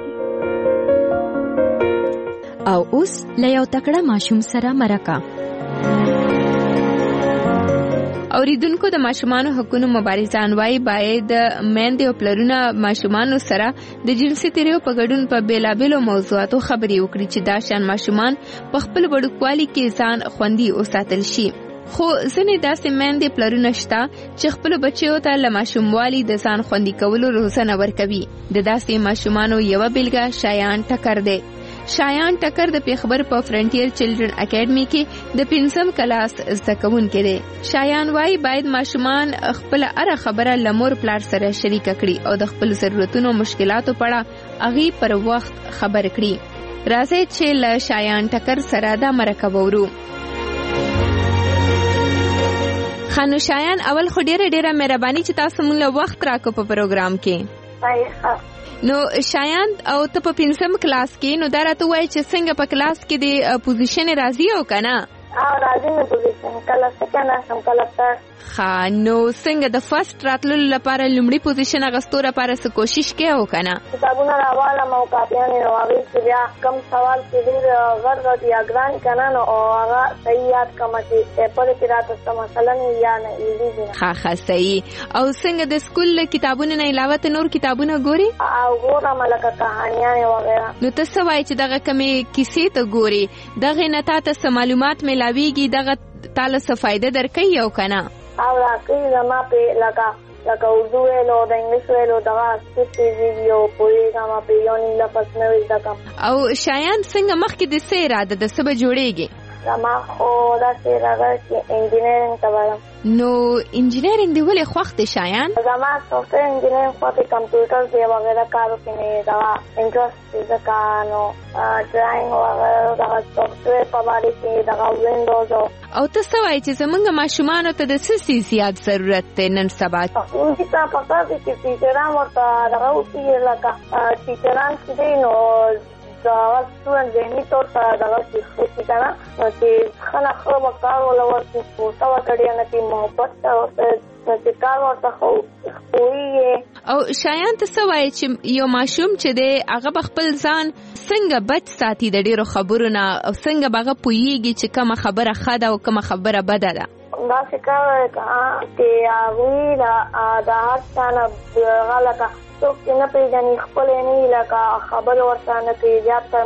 او اوس له یو تکړه ماشوم سره مرکه. اوریدونکو د ماشومانو حقوقو مبارزان وايي باید میندې او پلرونه ماشومانو سره د جنسي تیریو په ګډون په بیلابېلو موضوعاتو خبرې وکړي چې دا شان ماشومان په خپل وړوکوالي کې ځان خوندي وساتل شي. خو ځینې داسې میندې پلرونه شته چې خپل بچیو ته له ماشوموالي د ځان خوندي کولو روزنه ورکوي. د داسې ماشومانو یوه بیلګه شایان ټکر دی. شایان ټکر د پیښور په فرنټیر چلډرن اکیډمي کې د 5م کلاس زده کوونکی دی. شایان وايي باید ماشومان خپل هره خبره له مور پلار سره شریک کړي او د خپل ضرورتونو مشکلاتو په اړه هغه پر وخت خبر کړي. راځي چې له شایان ټکر سره دا مرکه وورو. خانو شایان اول خو ډیره مهرباني چې تاسو موږ له وخت راکو په پروګرام کې. نو شایان او ته په 5م کلاس کې نو دا راته وایي چې څنګه په کلاس کې د پوزیشن راځي او کنه؟ راځي نو پوزیشن کله سکند هم کله ثرد. نو څنګه د فرست راتلو لپاره لومړی پوزیشن اغستو لپاره څه کوشش کې وکنه؟ کتابونه راوالم او کاپیانې راوړې چې بیا کم سوال کې ډېر غرغړ یا ګران کنه نو هغه صحیح یاد کوم چې پیپر کې راته مثلا یا نه ایزي. ښه صحیح. او څنګه د سکول کتابونو نه علاوه نور کتابونه ګوري؟ او ګورم لکه کہانیاں وغیرہ. نو تاسو وایي چې دغه کمې کیسې ته ګوري دغه نه تاسو معلومات ملاويږي دغه تاسو څه فائدہ درکې یو کنه؟ او راکې زما په لکه اردو ویلو د انګلیش ویلو دغه سپیچ ویډیو پوهیږم په یو نیم لفظ نه ویل دکم. او شایان څنګه مخکې د څه اراده د څه به جوړېږي؟ زما خو داسې اراده چې انجینرینګ ته وایم. نو انجینرینګ دی ولې خوښ دی شایان؟ زما سافټویر انجینرینګ خو په کمپیوټر دی وغیرہ کارو کې نه دا انټرست ځکه نو ډراینګ وغیرہ دا سافټویر په باندې کې دا وینډوز او تاسو وایي چې زمونږ ماشومان ته د څه زیات ضرورت دی نن سبا؟ چې تاسو په تاسو کې ټیچران ورته دا اوسې لکه ټیچران چې نو دا ستورن ذهني طور ته دغه څه کنه چې خلک خو وکړ ولا ورته پوښتنه وکړي نه چې محبت ورته چې کار ورته خو وي. او شایان تاسو وایي چې یو ماشوم چې دی هغه خپل ځان څنګه بچ ساتي د ډیرو خبرونه او څنګه هغه پوهیږي چې کومه خبره ښه ده او کومه خبره بده ده؟ دا څنګه چې هغه دا هر څه غلطه څوک نه پیژني خپل نه لکه خبر ورته نه کوي یا تر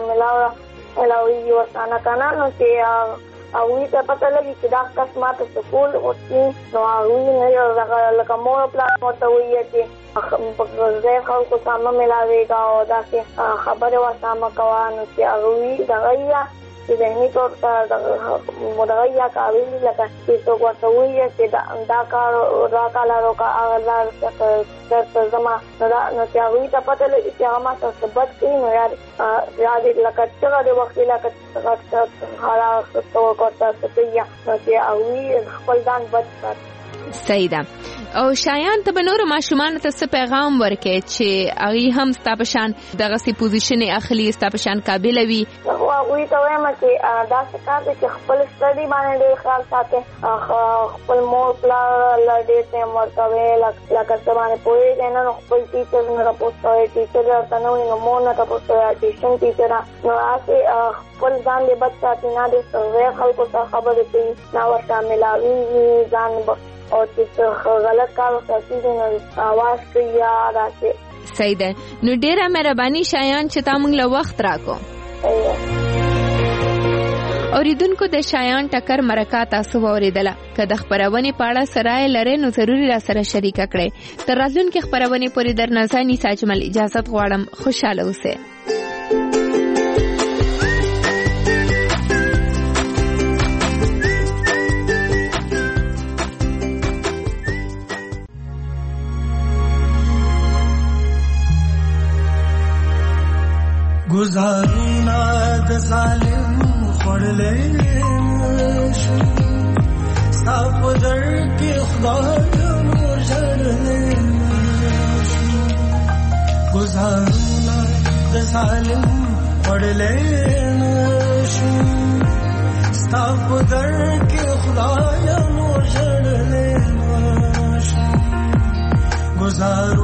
ملاوي ورته نه کنه نو چې او وی ته پته لګي چې دا کس ماته سکول اوسي نو هغه نه یو لکه مور پلان ورته وایي چې زه خلکو سره ملاويږي او دا چې خبره ورته ما کوي نو چې هغه وی دا غیا چې ذهني طور ته مدغیا کوي لکه چې څوک ورته وایي چې دا کار راکاله درته زما نو چې هغه ته پته لګي چې هغه ما څه بد کوي نو یاد لکه څنګه د وخت لکه حالات تو کوته ستیا نو چې هغه خپل ځان بد ساتي. صحیح ده. او شایان ته به نور ماشومان ته څه پیغام ورکې چې هغه هم ستاسو شان دغه سي پوزیشن اخلي ستاسو شان قابل وي؟ هغه ته وایم چې دا څه کار چې خپل سټډي باندې خیال ساتي خپل مور پلا لړې ته مرتوي لکه څه باندې پوي نه خپل ټیچر نه راپوسټوي ټیچر ته نو مو نه تاسو ټیشن ټیچر نو هغه خپل ځان دې بچ ساتي نه دې څه خلکو ته خبرې کوي نو ورته ملاوي ځان او چې غلط کار وکړي نو आवाज کوي راځي. صحیح ده. نو ډیره مهرباني شایان چې تا موږ له وخت راکو. اوریدونکو د شایان ټکر مرکه تاسو اوریدله که د خبرونه پاړه سره لره نو ضروري را سره شریک کړئ. تر راتلونکي خبرونه پورې درنه ځاني ساجمل اجازه غواړم. خوشاله اوسئ. گزارنا د ظالم خړلې شو ستاسو در کې خدای نور جړلې شو گزارنا د ظالم خړلې شو ستاسو در کې خدای نور جړلې شو گزارو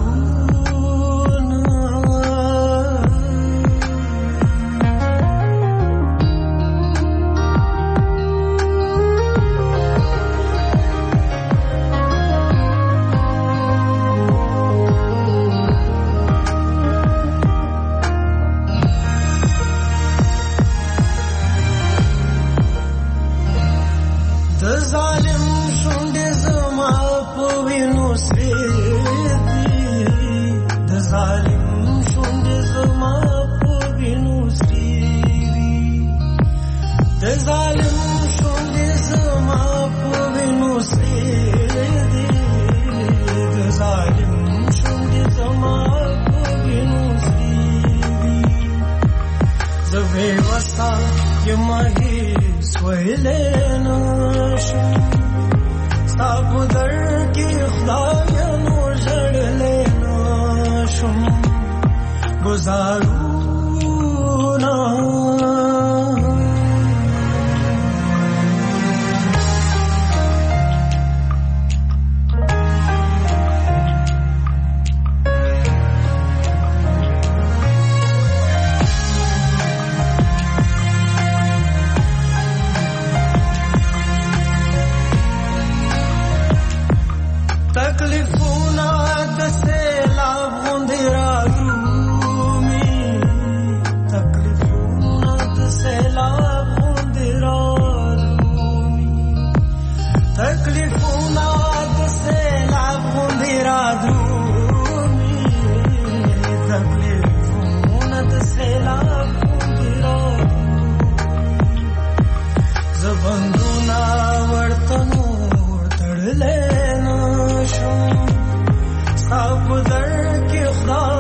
زبندونه ورته نور تړلې نشم ستا په در کې خدای